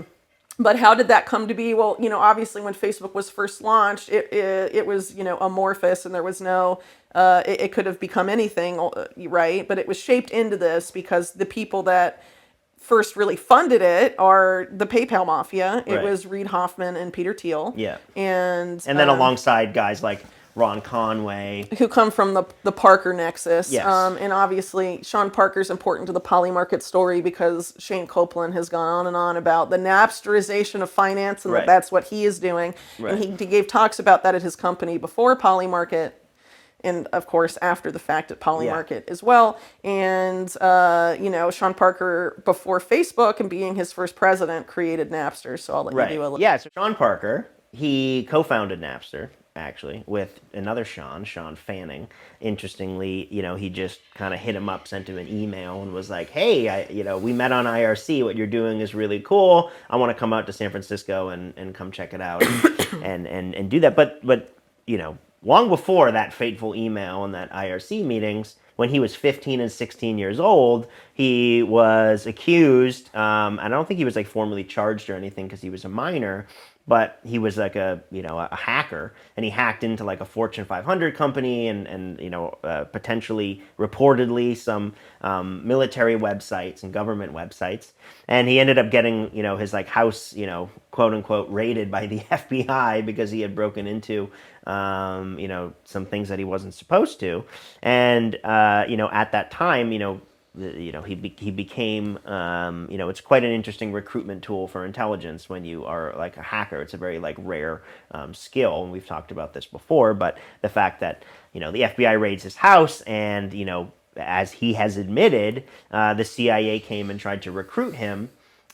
But how did that come to be? Well, you know, obviously when Facebook was first launched, it it, it was, you know, amorphous, and there was no, uh, it, it could have become anything, uh, right? But it was shaped into this because the people that first really funded it are the PayPal mafia. It Right. was Reid Hoffman and Peter Thiel. Yeah. And And then um, alongside guys like Ron Conway. who come from the the Parker nexus. Yes. Um, and obviously, Sean Parker's important to the Polymarket story because Shane Copeland has gone on and on about the Napsterization of finance, and Right. that that's what he is doing. Right. And he, he gave talks about that at his company before Polymarket, and of course after the fact at Polymarket as well. And uh, you know, Sean Parker, before Facebook and being his first president, created Napster. So I'll let Right. you do a little. Yeah, so Sean Parker, he co-founded Napster. actually, with another Sean, Sean Fanning. Interestingly, you know, he just kind of hit him up, sent him an email, and was like, "Hey, I, you know, we met on I R C. What you're doing is really cool. I want to come out to San Francisco and, and come check it out and, and, and and do that." But but you know, long before that fateful email and that I R C meetings, when he was fifteen and sixteen years old, he was accused. Um, I don't think he was like formally charged or anything because he was a minor, but he was like a, you know, a hacker, and he hacked into like a Fortune five hundred company and, and you know, uh, potentially, reportedly, some um, military websites and government websites. And he ended up getting, you know, his like house, you know, quote unquote, raided by the F B I because he had broken into, um, you know, some things that he wasn't supposed to. And, uh, you know, at that time, you know, the, you know, he be, he became, um, you know, it's quite an interesting recruitment tool for intelligence when you are like a hacker. It's a very like rare um, skill, and we've talked about this before. But the fact that, you know, the F B I raids his house, and, you know, as he has admitted, uh, the C I A came and tried to recruit him,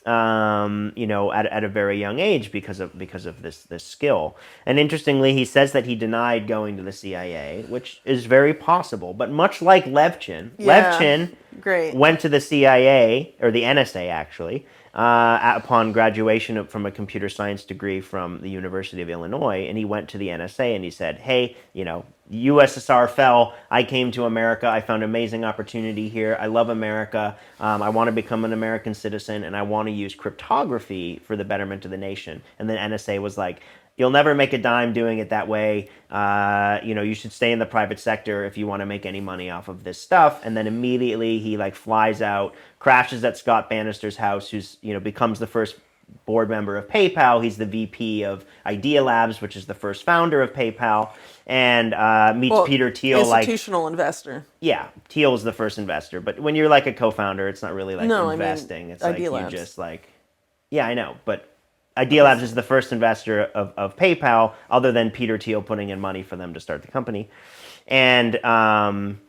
um, you know, at, at a very young age because of because of this this skill. And interestingly, he says that he denied going to the C I A, which is very possible. But much like Levchin, Yeah, Levchin great. went to the C I A, or the N S A actually, uh, upon graduation from a computer science degree from the University of Illinois, and he went to the N S A and he said, "Hey, you know, U S S R fell. I came to America. I found amazing opportunity here. I love America. Um, I want to become an American citizen, and I want to use cryptography for the betterment of the nation." And then N S A was like, "You'll never make a dime doing it that way. Uh, you know, you should stay in the private sector if you want to make any money off of this stuff." And then immediately he like flies out, crashes at Scott Bannister's house, who's, you know, becomes the first board member of PayPal. He's the V P of Idea Labs, which is the first founder of PayPal, and uh, meets Well, Peter Thiel. Like, institutional investor. yeah, Thiel is the first investor. But when you're like a co-founder, it's not really like No, I mean, investing. It's like Idea you Labs. just like, yeah, I know, but Idea Labs is the first investor of, of PayPal, other than Peter Thiel putting in money for them to start the company. And, um,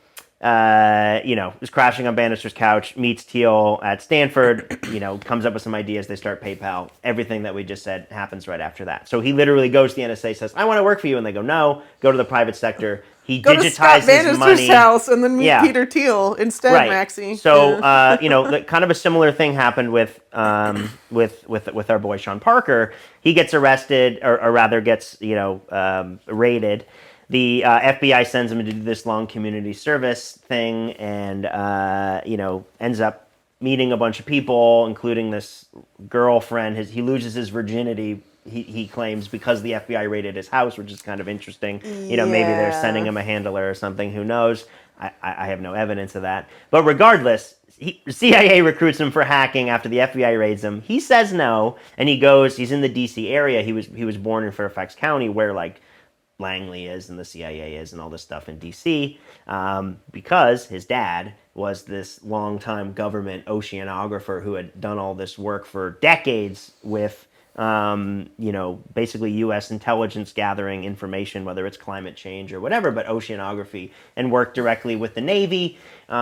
uh, you know, is crashing on Bannister's couch, meets Thiel at Stanford, you know, comes up with some ideas, they start PayPal. Everything that we just said happens right after that. So he literally goes to the N S A, says, "I want to work for you," and they go, "No, go to the private sector." He Go to Scott digitizes Bannister's money. house and then meet Yeah. Peter Thiel instead, Right. Maxie. So, Yeah. uh, you know, the, kind of a similar thing happened with um, with with with our boy Sean Parker. He gets arrested, or, or rather, gets you know um, raided. The uh, F B I sends him to do this long community service thing, and uh, you know ends up meeting a bunch of people, including this girlfriend. His he loses his virginity. He, he claims because the F B I raided his house, which is kind of interesting. You know, maybe they're Yeah. sending him a handler or something. Who knows? I, I have no evidence of that. But regardless, he, C I A recruits him for hacking after the F B I raids him. He says no, and he goes. He's in the D C area. He was he was born in Fairfax County, where like Langley is and the C I A is and all this stuff in D C, um, because his dad was this longtime government oceanographer who had done all this work for decades with, um, you know, basically U S intelligence gathering information, whether it's climate change or whatever, but oceanography, and worked directly with the Navy,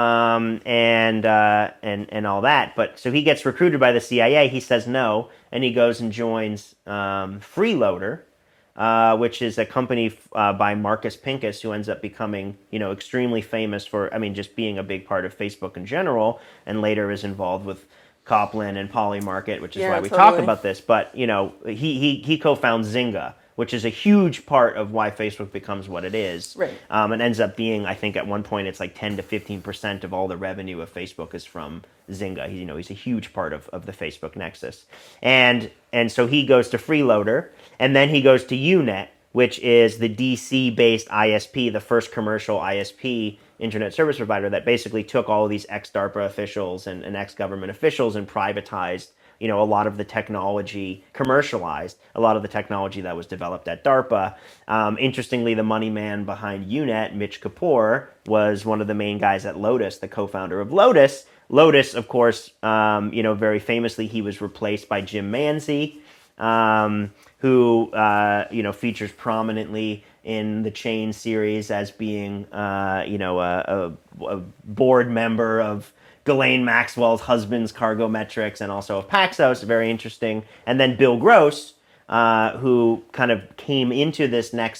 um, and, uh, and, and all that. But so he gets recruited by the C I A. He says no, and he goes and joins um, Freeloader, Uh, which is a company uh, by Marcus Pincus, who ends up becoming, you know, extremely famous for, I mean, just being a big part of Facebook in general, and later is involved with Copland and Polymarket, which is Yeah, why we totally. talk about this. But, you know, he, he, he co-founds Zynga, which is a huge part of why Facebook becomes what it is. Right. Um, and ends up being, I think at one point it's like ten to fifteen percent of all the revenue of Facebook is from Zynga. He, you know, he's a huge part of, of the Facebook nexus. And and so he goes to Freeloader, and then he goes to Unet, which is the D C-based I S P, the first commercial I S P, internet service provider, that basically took all of these ex-DARPA officials and, and ex-government officials and privatized, you know, a lot of the technology, commercialized a lot of the technology that was developed at DARPA. Um, interestingly, the money man behind Unet, Mitch Kapoor, was one of the main guys at Lotus, the co-founder of Lotus. Lotus, of course, um, you know, very famously, he was replaced by Jim Manzi, um, who, uh, you know, features prominently in the Chain series as being, uh, you know, a, a, a board member of Ghislaine Maxwell's husband's Cargometrics, and also of Paxos, very interesting. And then Bill Gross, uh, who kind of came into this nexus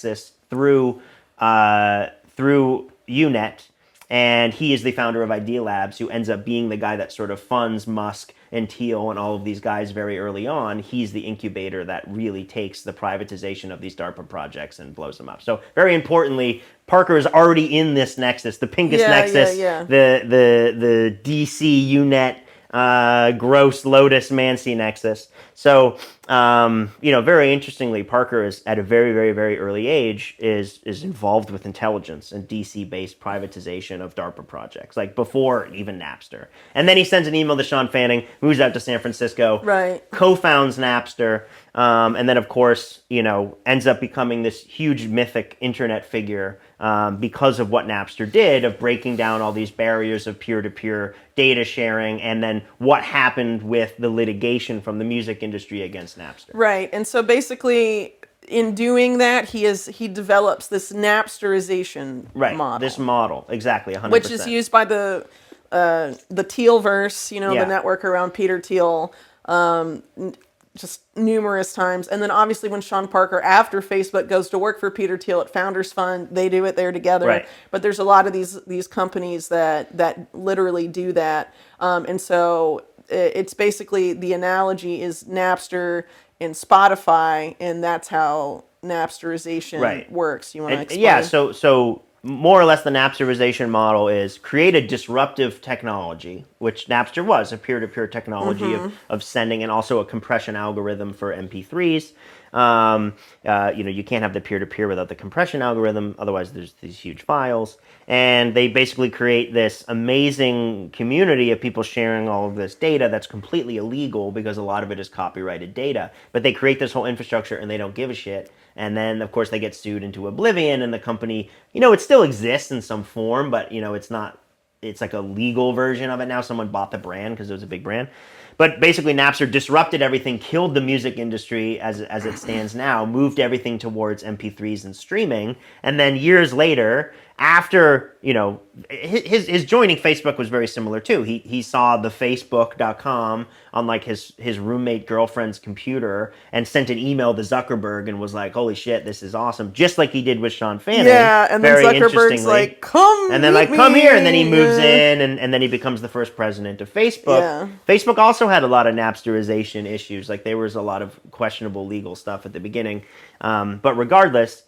through uh, through U net. And he is the founder of Idea Labs, who ends up being the guy that sort of funds Musk and Thiel and all of these guys very early on. He's the incubator that really takes the privatization of these DARPA projects and blows them up. So very importantly, Parker is already in this nexus, the Pincus Yeah, nexus, yeah, yeah. the the the D C U net, uh, gross Lotus Mancy nexus. So, um, you know, very interestingly, Parker is at a very, very, very early age is is involved with intelligence and D C-based privatization of DARPA projects, like before even Napster. And then he sends an email to Sean Fanning, moves out to San Francisco, Right. co-founds Napster, um, and then, of course, you know, ends up becoming this huge mythic internet figure um, because of what Napster did of breaking down all these barriers of peer-to-peer data sharing, and then what happened with the litigation from the music industry against Napster. Right. And so basically, in doing that, he is he develops this Napsterization Right. model, This model, exactly, one hundred which percent. is used by the uh, the Thielverse, you know, Yeah. the network around Peter Thiel, um, n- just numerous times. And then obviously when Sean Parker, after Facebook, goes to work for Peter Thiel at Founders Fund, they do it there together. Right. But there's a lot of these these companies that that literally do that, um, and so i- it's basically the analogy is Napster and Spotify, and that's how Napsterization Right. works. You want to And, explain? yeah, so so more or less the Napsterization model is create a disruptive technology, which Napster was, a peer-to-peer technology Mm-hmm. of, of sending, and also a compression algorithm for M P threes. Um, uh, you know, you can't have the peer-to-peer without the compression algorithm, otherwise there's these huge files. And they basically create this amazing community of people sharing all of this data that's completely illegal because a lot of it is copyrighted data. But they create this whole infrastructure and they don't give a shit. And then, of course, they get sued into oblivion, and the company, you know, it still exists in some form, but, you know, it's not, it's like a legal version of it now. Someone bought the brand because it was a big brand. But basically, Napster disrupted everything, killed the music industry as, as it stands now, moved everything towards M P threes and streaming. And then years later, after, you know, his his joining Facebook was very similar too. He he saw the Facebook dot com on like his, his roommate girlfriend's computer and sent an email to Zuckerberg and was like, holy shit, this is awesome. Just like he did with Sean Fanning. Yeah, and then very Zuckerberg's interestingly. like, come And then meet like, come me." here, and then he moves Yeah. in, and, and then he becomes the first president of Facebook. Yeah. Facebook also had a lot of Napsterization issues. Like there was a lot of questionable legal stuff at the beginning. Um, but regardless,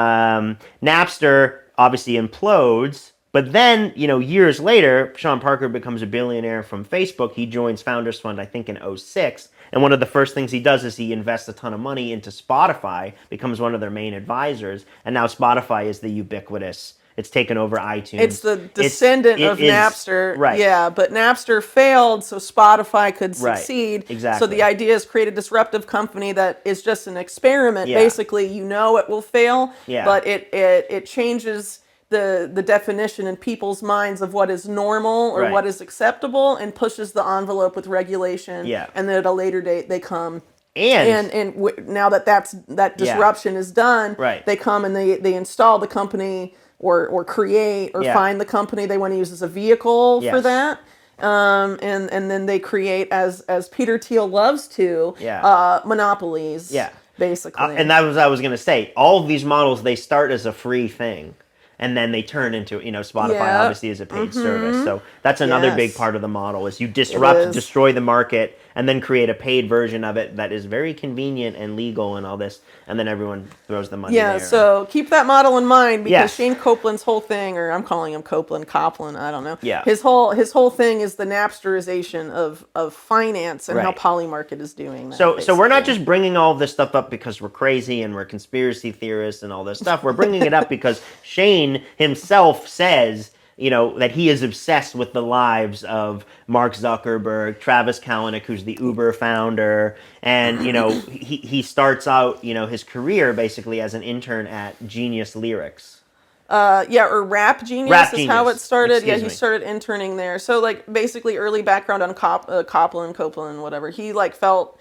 um, Napster obviously implodes. But then, you know, years later, Sean Parker becomes a billionaire from Facebook. He joins Founders Fund, I think, in oh six. And one of the first things he does is he invests a ton of money into Spotify, becomes one of their main advisors. And now Spotify is the ubiquitous. It's taken over iTunes. It's the descendant It's- of it is- Napster. Right. Yeah, but Napster failed, so Spotify could Right. succeed. Exactly. So the idea is create a disruptive company that is just an experiment. Yeah. Basically, you know it will fail, Yeah. but it, it, it changes the, the definition in people's minds of what is normal or Right. what is acceptable and pushes the envelope with regulation. Yeah. And then at a later date, they come. And, And and w- now that that's that Yeah. disruption is done, Right. they come and they they install the company or or create or Yeah. find the company they want to use as a vehicle for Yes. that. Um, and and then they create as as Peter Thiel loves to Yeah. uh, monopolies. Yeah. basically. Uh, and that was what I was going to say. All of these models, they start as a free thing. And then they turn into, you know, Spotify Yeah. obviously is a paid service. So that's another big Yes. part of the model is you disrupt, is. destroy the market, and then create a paid version of it that is very convenient and legal and all this. And then everyone throws the money Yeah, there. so keep that model in mind because Yes. Shane Copeland's whole thing, or I'm calling him Copeland, Copland, I don't know. Yeah. His whole his whole thing is the Napsterization of of finance and how Right. Polymarket is doing that. So, so we're not basically. just bringing all this stuff up because we're crazy and we're conspiracy theorists and all this stuff. We're bringing it up because Shane himself says, you know, that he is obsessed with the lives of Mark Zuckerberg, Travis Kalanick, who's the Uber founder, and you know, he he starts out, you know, his career basically as an intern at Genius Lyrics. Uh, yeah, or Rap Genius Rap is how Genius. it started. Excuse yeah, he me. started interning there. So like basically early background on Cop, uh, Copland, Copeland, whatever. He like felt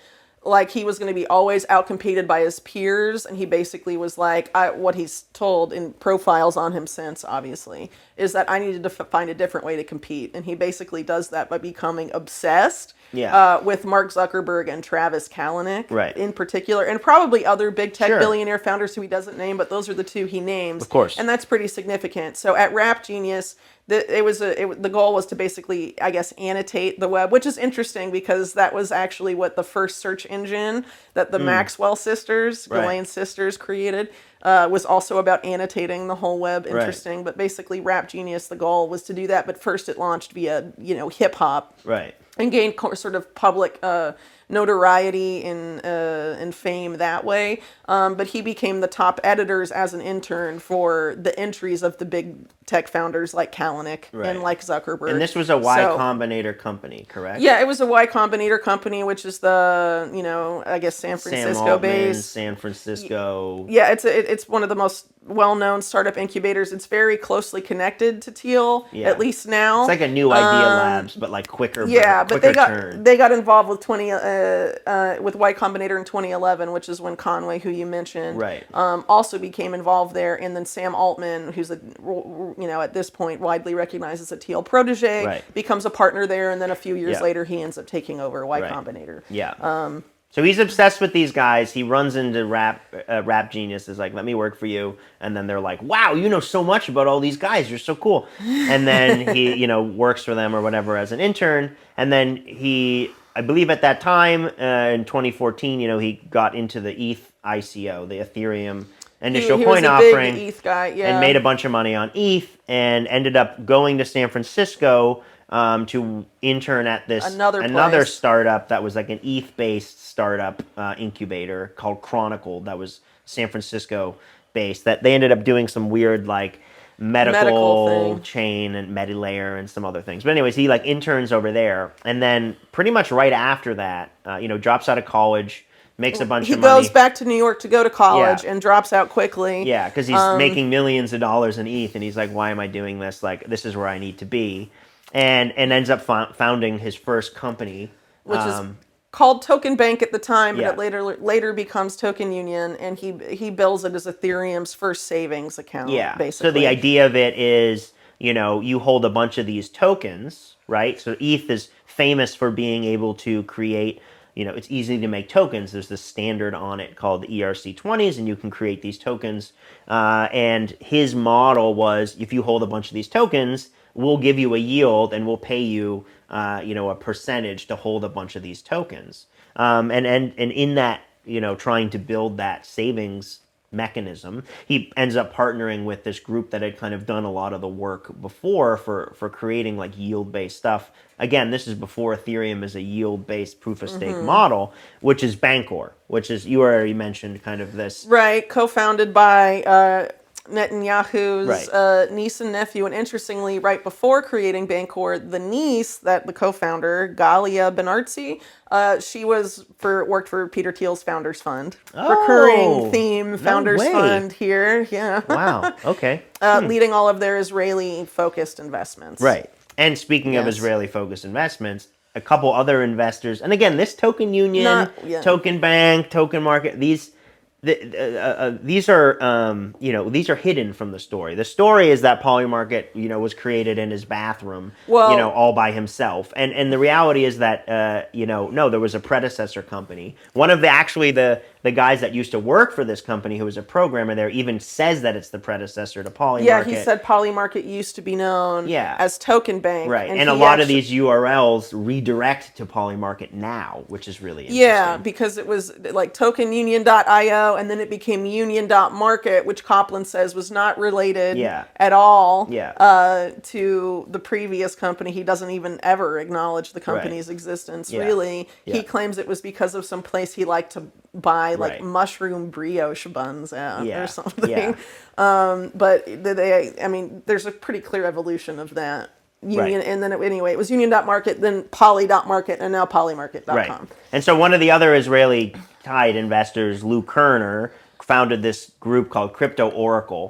like he was going to be always outcompeted by his peers, and he basically was like, I, what he's told in profiles on him since, obviously, is that I needed to f- find a different way to compete, and he basically does that by becoming obsessed Yeah. uh, with Mark Zuckerberg and Travis Kalanick, Right. in particular, and probably other big tech Sure. billionaire founders who he doesn't name, but those are the two he names. Of course. And that's pretty significant. So at Rap Genius, the, it was a, it, the goal was to basically, I guess, annotate the web, which is interesting because that was actually what the first search engine that the Maxwell sisters, Right. Ghislaine sisters, created. Uh, was also about annotating the whole web. Interesting, but basically, Rap Genius, the goal was to do that. But first, it launched via you know hip hop, Right. and gained co- sort of public uh, notoriety and uh, and fame that way. Um, but he became the top editors as an intern for the entries of the big tech founders like Kalanick Right. and like Zuckerberg. And this was a Y So- Combinator company, correct? Yeah, it was a Y Combinator company, which is the you know I guess San Sam Francisco Altman, based. San Francisco. Yeah, it's a, it- it's one of the most well-known startup incubators. It's very closely connected to Teal, Yeah. at least now. It's like a new Idea Labs, but like quicker. Um, Yeah, quicker but they got turn. they got involved with twenty uh, uh, with Y Combinator in twenty eleven, which is when Conway, who you mentioned, Right. um, also became involved there, and then Sam Altman, who's a you know at this point widely recognized as a Teal protege, Right. becomes a partner there, and then a few years Yeah. later he ends up taking over Y Right. Combinator. Yeah. Um, so he's obsessed with these guys. He runs into Rap uh, Rap Genius. Is like, let me work for you. And then they're like, wow, you know so much about all these guys. You're so cool. And then he, you know, works for them or whatever as an intern. And then he, I believe at that time uh, in twenty fourteen, you know, he got into the E T H I C O, the Ethereum initial he, he coin was a offering, big E T H guy, yeah, and made a bunch of money on E T H, and ended up going to San Francisco um, to intern at this Another another place. startup that was like an E T H-based startup uh, incubator called Chronicle that was San Francisco-based. That they ended up doing some weird like medical, Medical thing. chain and MediLayer and some other things. But anyways, he like interns over there, and then pretty much right after that, uh, you know, drops out of college, makes a bunch he of money. goes back to New York to go to college Yeah. and drops out quickly. Yeah, because he's Um, making millions of dollars in E T H, and he's like, "Why am I doing this? Like, this is where I need to be," and and ends up fo- founding his first company, which is um, called Token Bank at the time, but Yeah. it later later becomes Token Union, and he he bills it as Ethereum's first savings account. yeah. basically. So the idea of it is, you know, you hold a bunch of these tokens, right? So E T H is famous for being able to create. You know, it's easy to make tokens. There's this standard on it called the E R C twenties, and you can create these tokens. Uh, and his model was, if you hold a bunch of these tokens, we'll give you a yield, and we'll pay you, uh, you know, a percentage to hold a bunch of these tokens. Um, and and and in that, you know, trying to build that savings mechanism, he ends up partnering with this group that had kind of done a lot of the work before for for creating like yield-based stuff. Again, this is before Ethereum is a yield-based proof-of-stake Mm-hmm. model, which is Bancor, which is, you already mentioned kind of this. right, co-founded by uh, Netanyahu's Right. uh, niece and nephew, and interestingly, right before creating Bancor, the niece that the co-founder Galia Benartzi, uh, she was for worked for Peter Thiel's Founders Fund, Oh, recurring theme no Founders way. Fund here, yeah, Wow, okay. uh, leading all of their Israeli-focused investments. Right. And speaking of Yes. Israeli-focused investments, a couple other investors, and again, this Token Union, Not- yeah. Token Bank, Token Market, these the, uh, uh, these are um, you know these are hidden from the story. The story is that Polymarket you know was created in his bathroom, Well- you know, all by himself. And and the reality is that uh, you know no, there was a predecessor company. One of the actually the the guys that used to work for this company, who was a programmer there, even says that it's the predecessor to Polymarket. Yeah, he said Polymarket used to be known Yeah. as Token Bank. Right, and, a he lot of actu- these U R Ls redirect to Polymarket now, which is really interesting. Yeah, because it was like token union dot io, and then it became union dot market, which Copland says was not related Yeah. at all Yeah. uh, to the previous company. He doesn't even ever acknowledge the company's existence, Yeah. really. Yeah. He claims it was because of some place he liked to buy like Right. mushroom brioche buns at Yeah. or something. Yeah. Um, but they, I mean, there's a pretty clear evolution of that. Union, Right. and then it, anyway, it was union dot market, then poly dot market, and now polymarket dot com. Right. And so one of the other Israeli tied investors, Lou Kerner, founded this group called Crypto Oracle.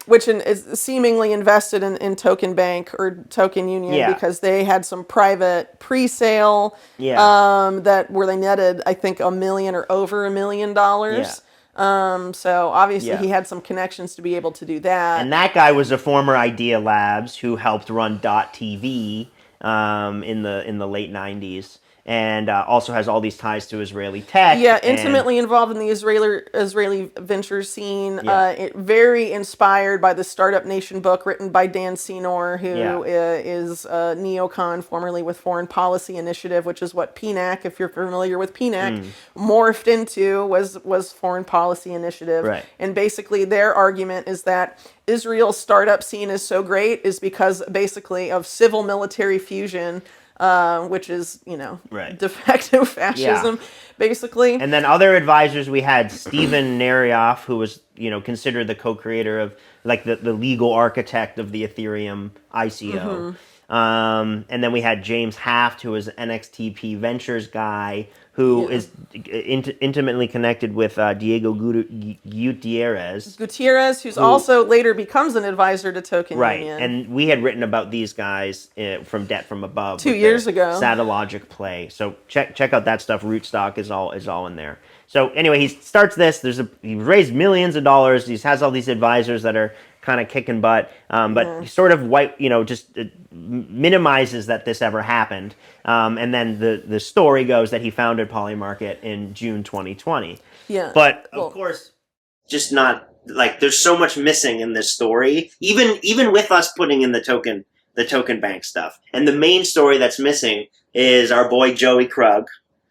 which in, is seemingly invested in, in Token Bank or Token Union Yeah. because they had some private pre-sale Yeah. um, that where they netted, I think, a million or over a million dollars. Um, so obviously Yeah. he had some connections to be able to do that. And that guy was a former Idea Labs who helped run Dot T V um, in the in the late nineties, and uh, also has all these ties to Israeli tech. Yeah, and- intimately involved in the Israeli Israeli venture scene. Yeah. Uh, it, very inspired by the Startup Nation book written by Dan Senor, who Yeah. uh, is a neocon, formerly with Foreign Policy Initiative, which is what P NAC, if you're familiar with P NAC, Mm. morphed into was was Foreign Policy Initiative. Right. And basically, their argument is that Israel's startup scene is so great is because basically of civil military fusion. Uh, which is, you know, Right. de facto fascism, basically. And then other advisors, we had Stephen Narioff, who was, you know, considered the co-creator of, like, the, the legal architect of the Ethereum I C O. Mm-hmm. Um, and then we had James Haft, who was N X T P Ventures guy, who Yeah. is int- intimately connected with uh, Diego Gu- Gutierrez. Gutierrez, who's Who- also later becomes an advisor to Token Right, Union. and we had written about these guys uh, from Debt from Above Two with years their ago. Satellogic play. So check check out that stuff. Rootstock is all is all in there. So anyway, he starts this. There's a he raised millions of dollars. He has all these advisors that are kind of kicking butt, um, but Mm-hmm. he sort of white you know just uh, minimizes that this ever happened. Um, and then the the story goes that he founded Polymarket in June twenty twenty. yeah. But Well- of course, just not like there's so much missing in this story. Even even with us putting in the token the token bank stuff, and the main story that's missing is our boy Joey Krug,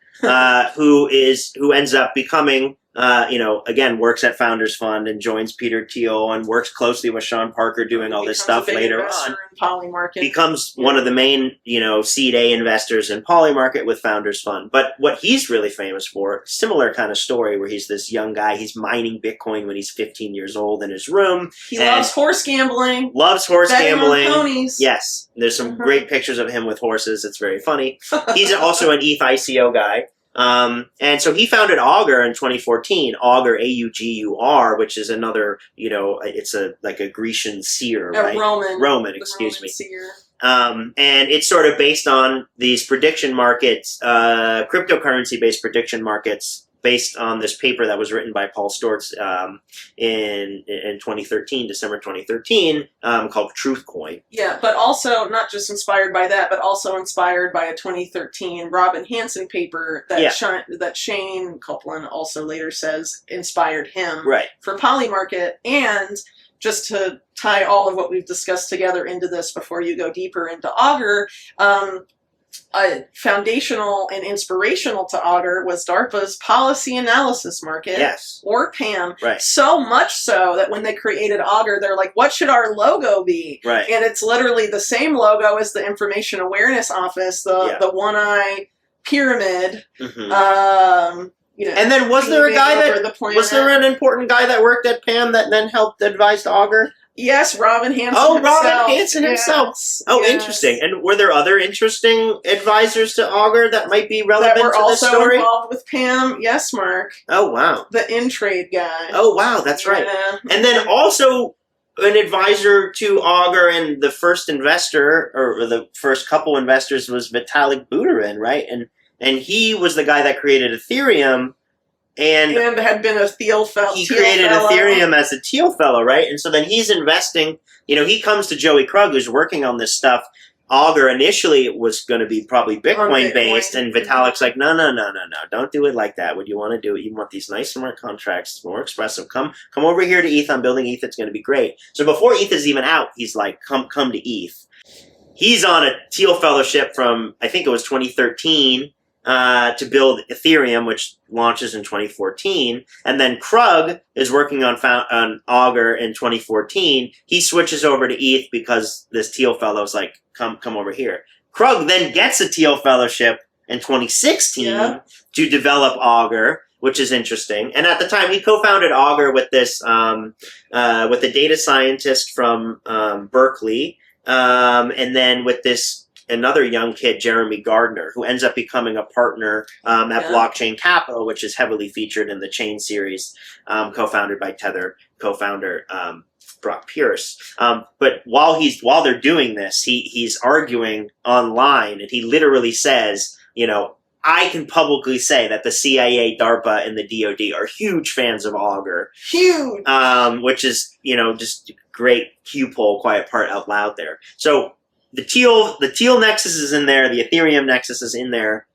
uh, who is who ends up becoming. Uh, you know, again, works at Founders Fund and joins Peter Thiel and works closely with Sean Parker doing all this Becomes a stuff big later investor on. in Polymarket. Becomes one of the main, you know, seed A investors in Polymarket with Founders Fund. But what he's really famous for, similar kind of story where he's this young guy, he's mining Bitcoin when he's fifteen years old in his room. he and loves horse gambling. Loves horse betting on gambling. ponies. Yes, there's some Mhm. great pictures of him with horses. It's very funny. He's also an E T H I C O guy. Um, and so he founded Augur in twenty fourteen, Augur, A U G U R, which is another, you know, it's a like a Grecian seer, A right? Roman. Roman, the excuse Roman me. seer. Um, and it's sort of based on these prediction markets, uh, cryptocurrency-based prediction markets, based on this paper that was written by Paul Stortz um, in in twenty thirteen, December twenty thirteen, um, called Truthcoin. Yeah, but also not just inspired by that, but also inspired by a twenty thirteen Robin Hansen paper that Yeah. Shane, that Shane Copeland also later says inspired him Right. for Polymarket. And just to tie all of what we've discussed together into this before you go deeper into Augur, um, uh, foundational and inspirational to Augur was DARPA's Policy Analysis Market. Yes. Or PAM. Right. So much so that when they created Augur, they're like, what should our logo be? Right. And it's literally the same logo as the Information Awareness Office, the, Yeah. the one-eye pyramid. Mhm. Um, you know, And then was there a beaming guy over that the planet. was there an important guy that worked at PAM that then helped advise Augur? Yes, Robin Hansen Oh, himself. Robin Hansen himself. Yes, Oh, yes. interesting. And were there other interesting advisors to Augur that might be relevant That were to this also story? involved with Pam. Yes, Mark. Oh, wow. The Intrade guy. Oh, wow. That's right. Yeah. And then also an advisor to Augur and the first investor, or the first couple investors, was Vitalik Buterin, right? And and he was the guy that created Ethereum, and And had been a Thiel fellow. he created Ethereum as a Thiel fellow, right? And so then he's investing. You know, he comes to Joey Krug, who's working on this stuff. Augur initially was going to be probably Bitcoin, Bitcoin. based, and Vitalik's like, no, no, no, no, no, don't do it like that. What you want to do, you want these nice smart contracts, more expressive. Come, come over here to E T H. I'm building E T H. It's going to be great. So before E T H is even out, he's like, come, come to E T H. He's on a Thiel fellowship from I think it was twenty thirteen. Uh, to build Ethereum, which launches in twenty fourteen, and then Krug is working on found, on Augur in twenty fourteen. He switches over to E T H because this Thiel fellow's like, come come over here. Krug then gets a Thiel fellowship in twenty sixteen Yeah. to develop Augur, which is interesting. And at the time, he co-founded Augur with this um, uh, with a data scientist from um, Berkeley, um, and then with this. Another young kid, Jeremy Gardner, who ends up becoming a partner um, at Yeah. Blockchain Capital, which is heavily featured in the Chain series, um, co-founded by Tether co-founder um, Brock Pierce. Um, but while he's while they're doing this, he he's arguing online, and he literally says, you know, I can publicly say that the C I A, DARPA, and the D O D are huge fans of Augur. Huge! Um, which is, you know, just great Q-Poll, quiet part out loud there. So the Teal, the Teal Nexus is in there, the Ethereum Nexus is in there.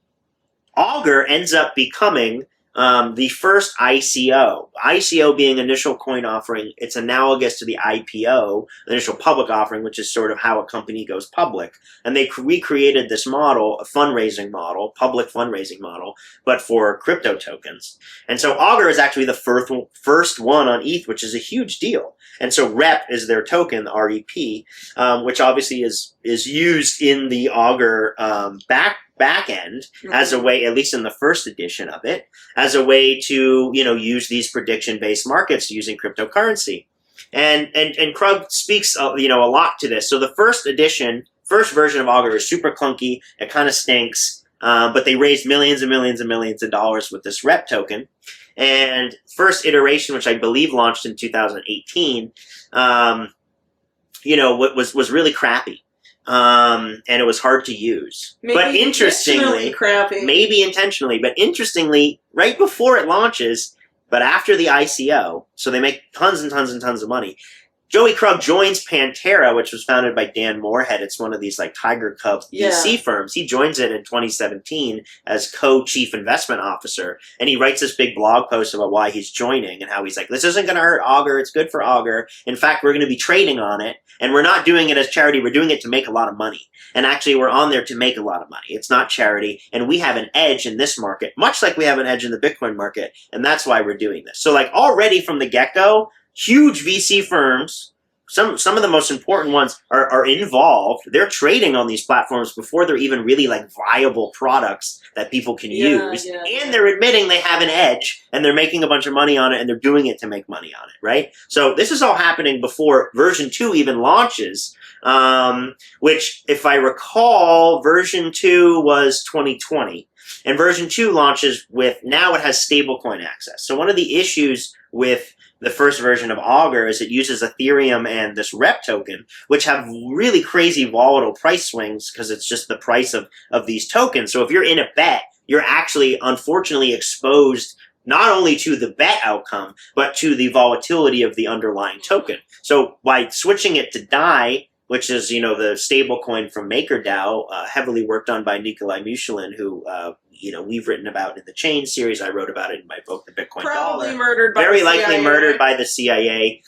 Augur ends up becoming um, the first I C O. I C O being initial coin offering, it's analogous to the I P O, initial public offering, which is sort of how a company goes public. And they recreated this model, a fundraising model, public fundraising model, but for crypto tokens. And so Augur is actually the first, first one on E T H, which is a huge deal. And so R E P is their token, the R E P, um, which obviously is is used in the Augur um, back back end mm-hmm. as a way, at least in the first edition of it, as a way to, you know, use these prediction-based markets using cryptocurrency. And and and Krug speaks, uh, you know, a lot to this. So the first edition, first version of Augur is super clunky. It kind of stinks, uh, but they raised millions and millions and millions of dollars with this R E P token. And first iteration, which I believe launched in two thousand eighteen, um, you know, was was really crappy. Um, and it was hard to use. Maybe but interestingly, crappy. maybe intentionally, but interestingly, right before it launches, but after the I C O, so they make tons and tons and tons of money, Joey Krug joins Pantera, which was founded by Dan Moorhead. It's one of these like Tiger Cub yeah. V C firms. He joins it in twenty seventeen as co-chief investment officer. And he writes this big blog post about why he's joining and how he's like, this isn't going to hurt Augur. It's good for Augur. In fact, we're going to be trading on it. And we're not doing it as charity. We're doing it to make a lot of money. And actually, we're on there to make a lot of money. It's not charity. And we have an edge in this market, much like we have an edge in the Bitcoin market. And that's why we're doing this. So like already from the get-go, huge V C firms, some some of the most important ones are, are involved. They're trading on these platforms before they're even really like viable products that people can yeah, use. Yeah, and yeah. they're admitting they have an edge and they're making a bunch of money on it and they're doing it to make money on it, right? So this is all happening before version two even launches, um, which if I recall, version two was twenty twenty. And version two launches with, now it has stablecoin access. So one of the issues with the first version of Augur is it uses Ethereum and this R E P token, which have really crazy volatile price swings because it's just the price of, of these tokens. So if you're in a bet, you're actually unfortunately exposed not only to the bet outcome, but to the volatility of the underlying token. So by switching it to D A I, which is, you know, the stable coin from MakerDAO, uh, heavily worked on by Nikolai Michelin, who, uh, you know, we've written about in the Chain series. I wrote about it in my book, The Bitcoin Probably Dollar. murdered by Very the likely C I A. murdered by the C I A.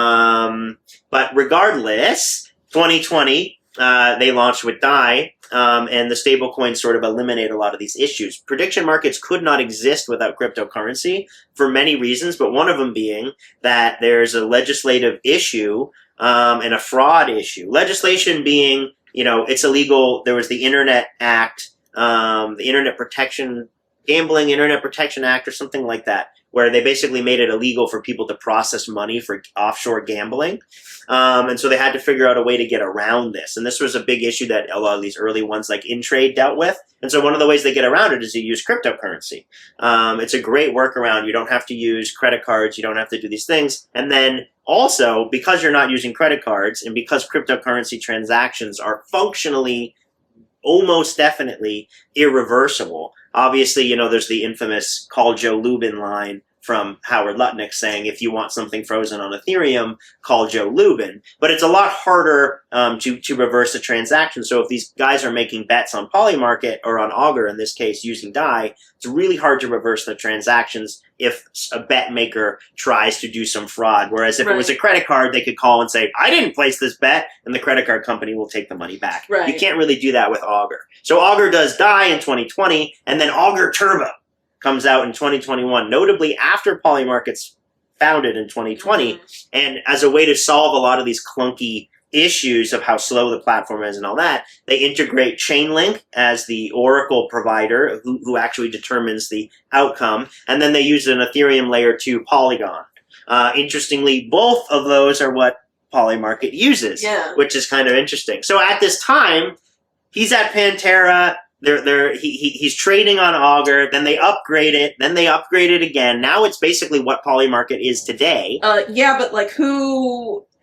Um, but regardless, twenty twenty, uh, they launched with D A I, um, and the stablecoins sort of eliminate a lot of these issues. Prediction markets could not exist without cryptocurrency for many reasons, but one of them being that there's a legislative issue um, and a fraud issue. Legislation being, you know, it's illegal. There was the Internet Act, um, the Internet Protection, Gambling Internet Protection Act or something like that, where they basically made it illegal for people to process money for offshore gambling. Um, and so they had to figure out a way to get around this. And this was a big issue that a lot of these early ones like InTrade dealt with. And so one of the ways they get around it is you use cryptocurrency. Um, it's a great workaround. You don't have to use credit cards. You don't have to do these things. And then also, because you're not using credit cards and because cryptocurrency transactions are functionally almost definitely irreversible. Obviously, you know, there's the infamous call Joe Lubin line from Howard Lutnick saying, if you want something frozen on Ethereum, call Joe Lubin. But it's a lot harder um, to, to reverse a transaction. So if these guys are making bets on Polymarket or on Augur, in this case, using D A I, it's really hard to reverse the transactions if a bet maker tries to do some fraud. Whereas if right. it was a credit card, they could call and say, I didn't place this bet, and the credit card company will take the money back. Right. You can't really do that with Augur. So Augur does D A I in twenty twenty, and then Augur Turbo comes out in twenty twenty-one, notably after Polymarket's founded in twenty twenty, mm-hmm. and as a way to solve a lot of these clunky issues of how slow the platform is and all that, they integrate Chainlink as the Oracle provider who, who actually determines the outcome, and then they use an Ethereum layer two Polygon. Uh, interestingly, both of those are what Polymarket uses, yeah. which is kind of interesting. So at this time, he's at Pantera. They're, they're, he, he, he's trading on Augur, then they upgrade it, then they upgrade it again. Now it's basically what Polymarket is today. Uh, yeah, but like who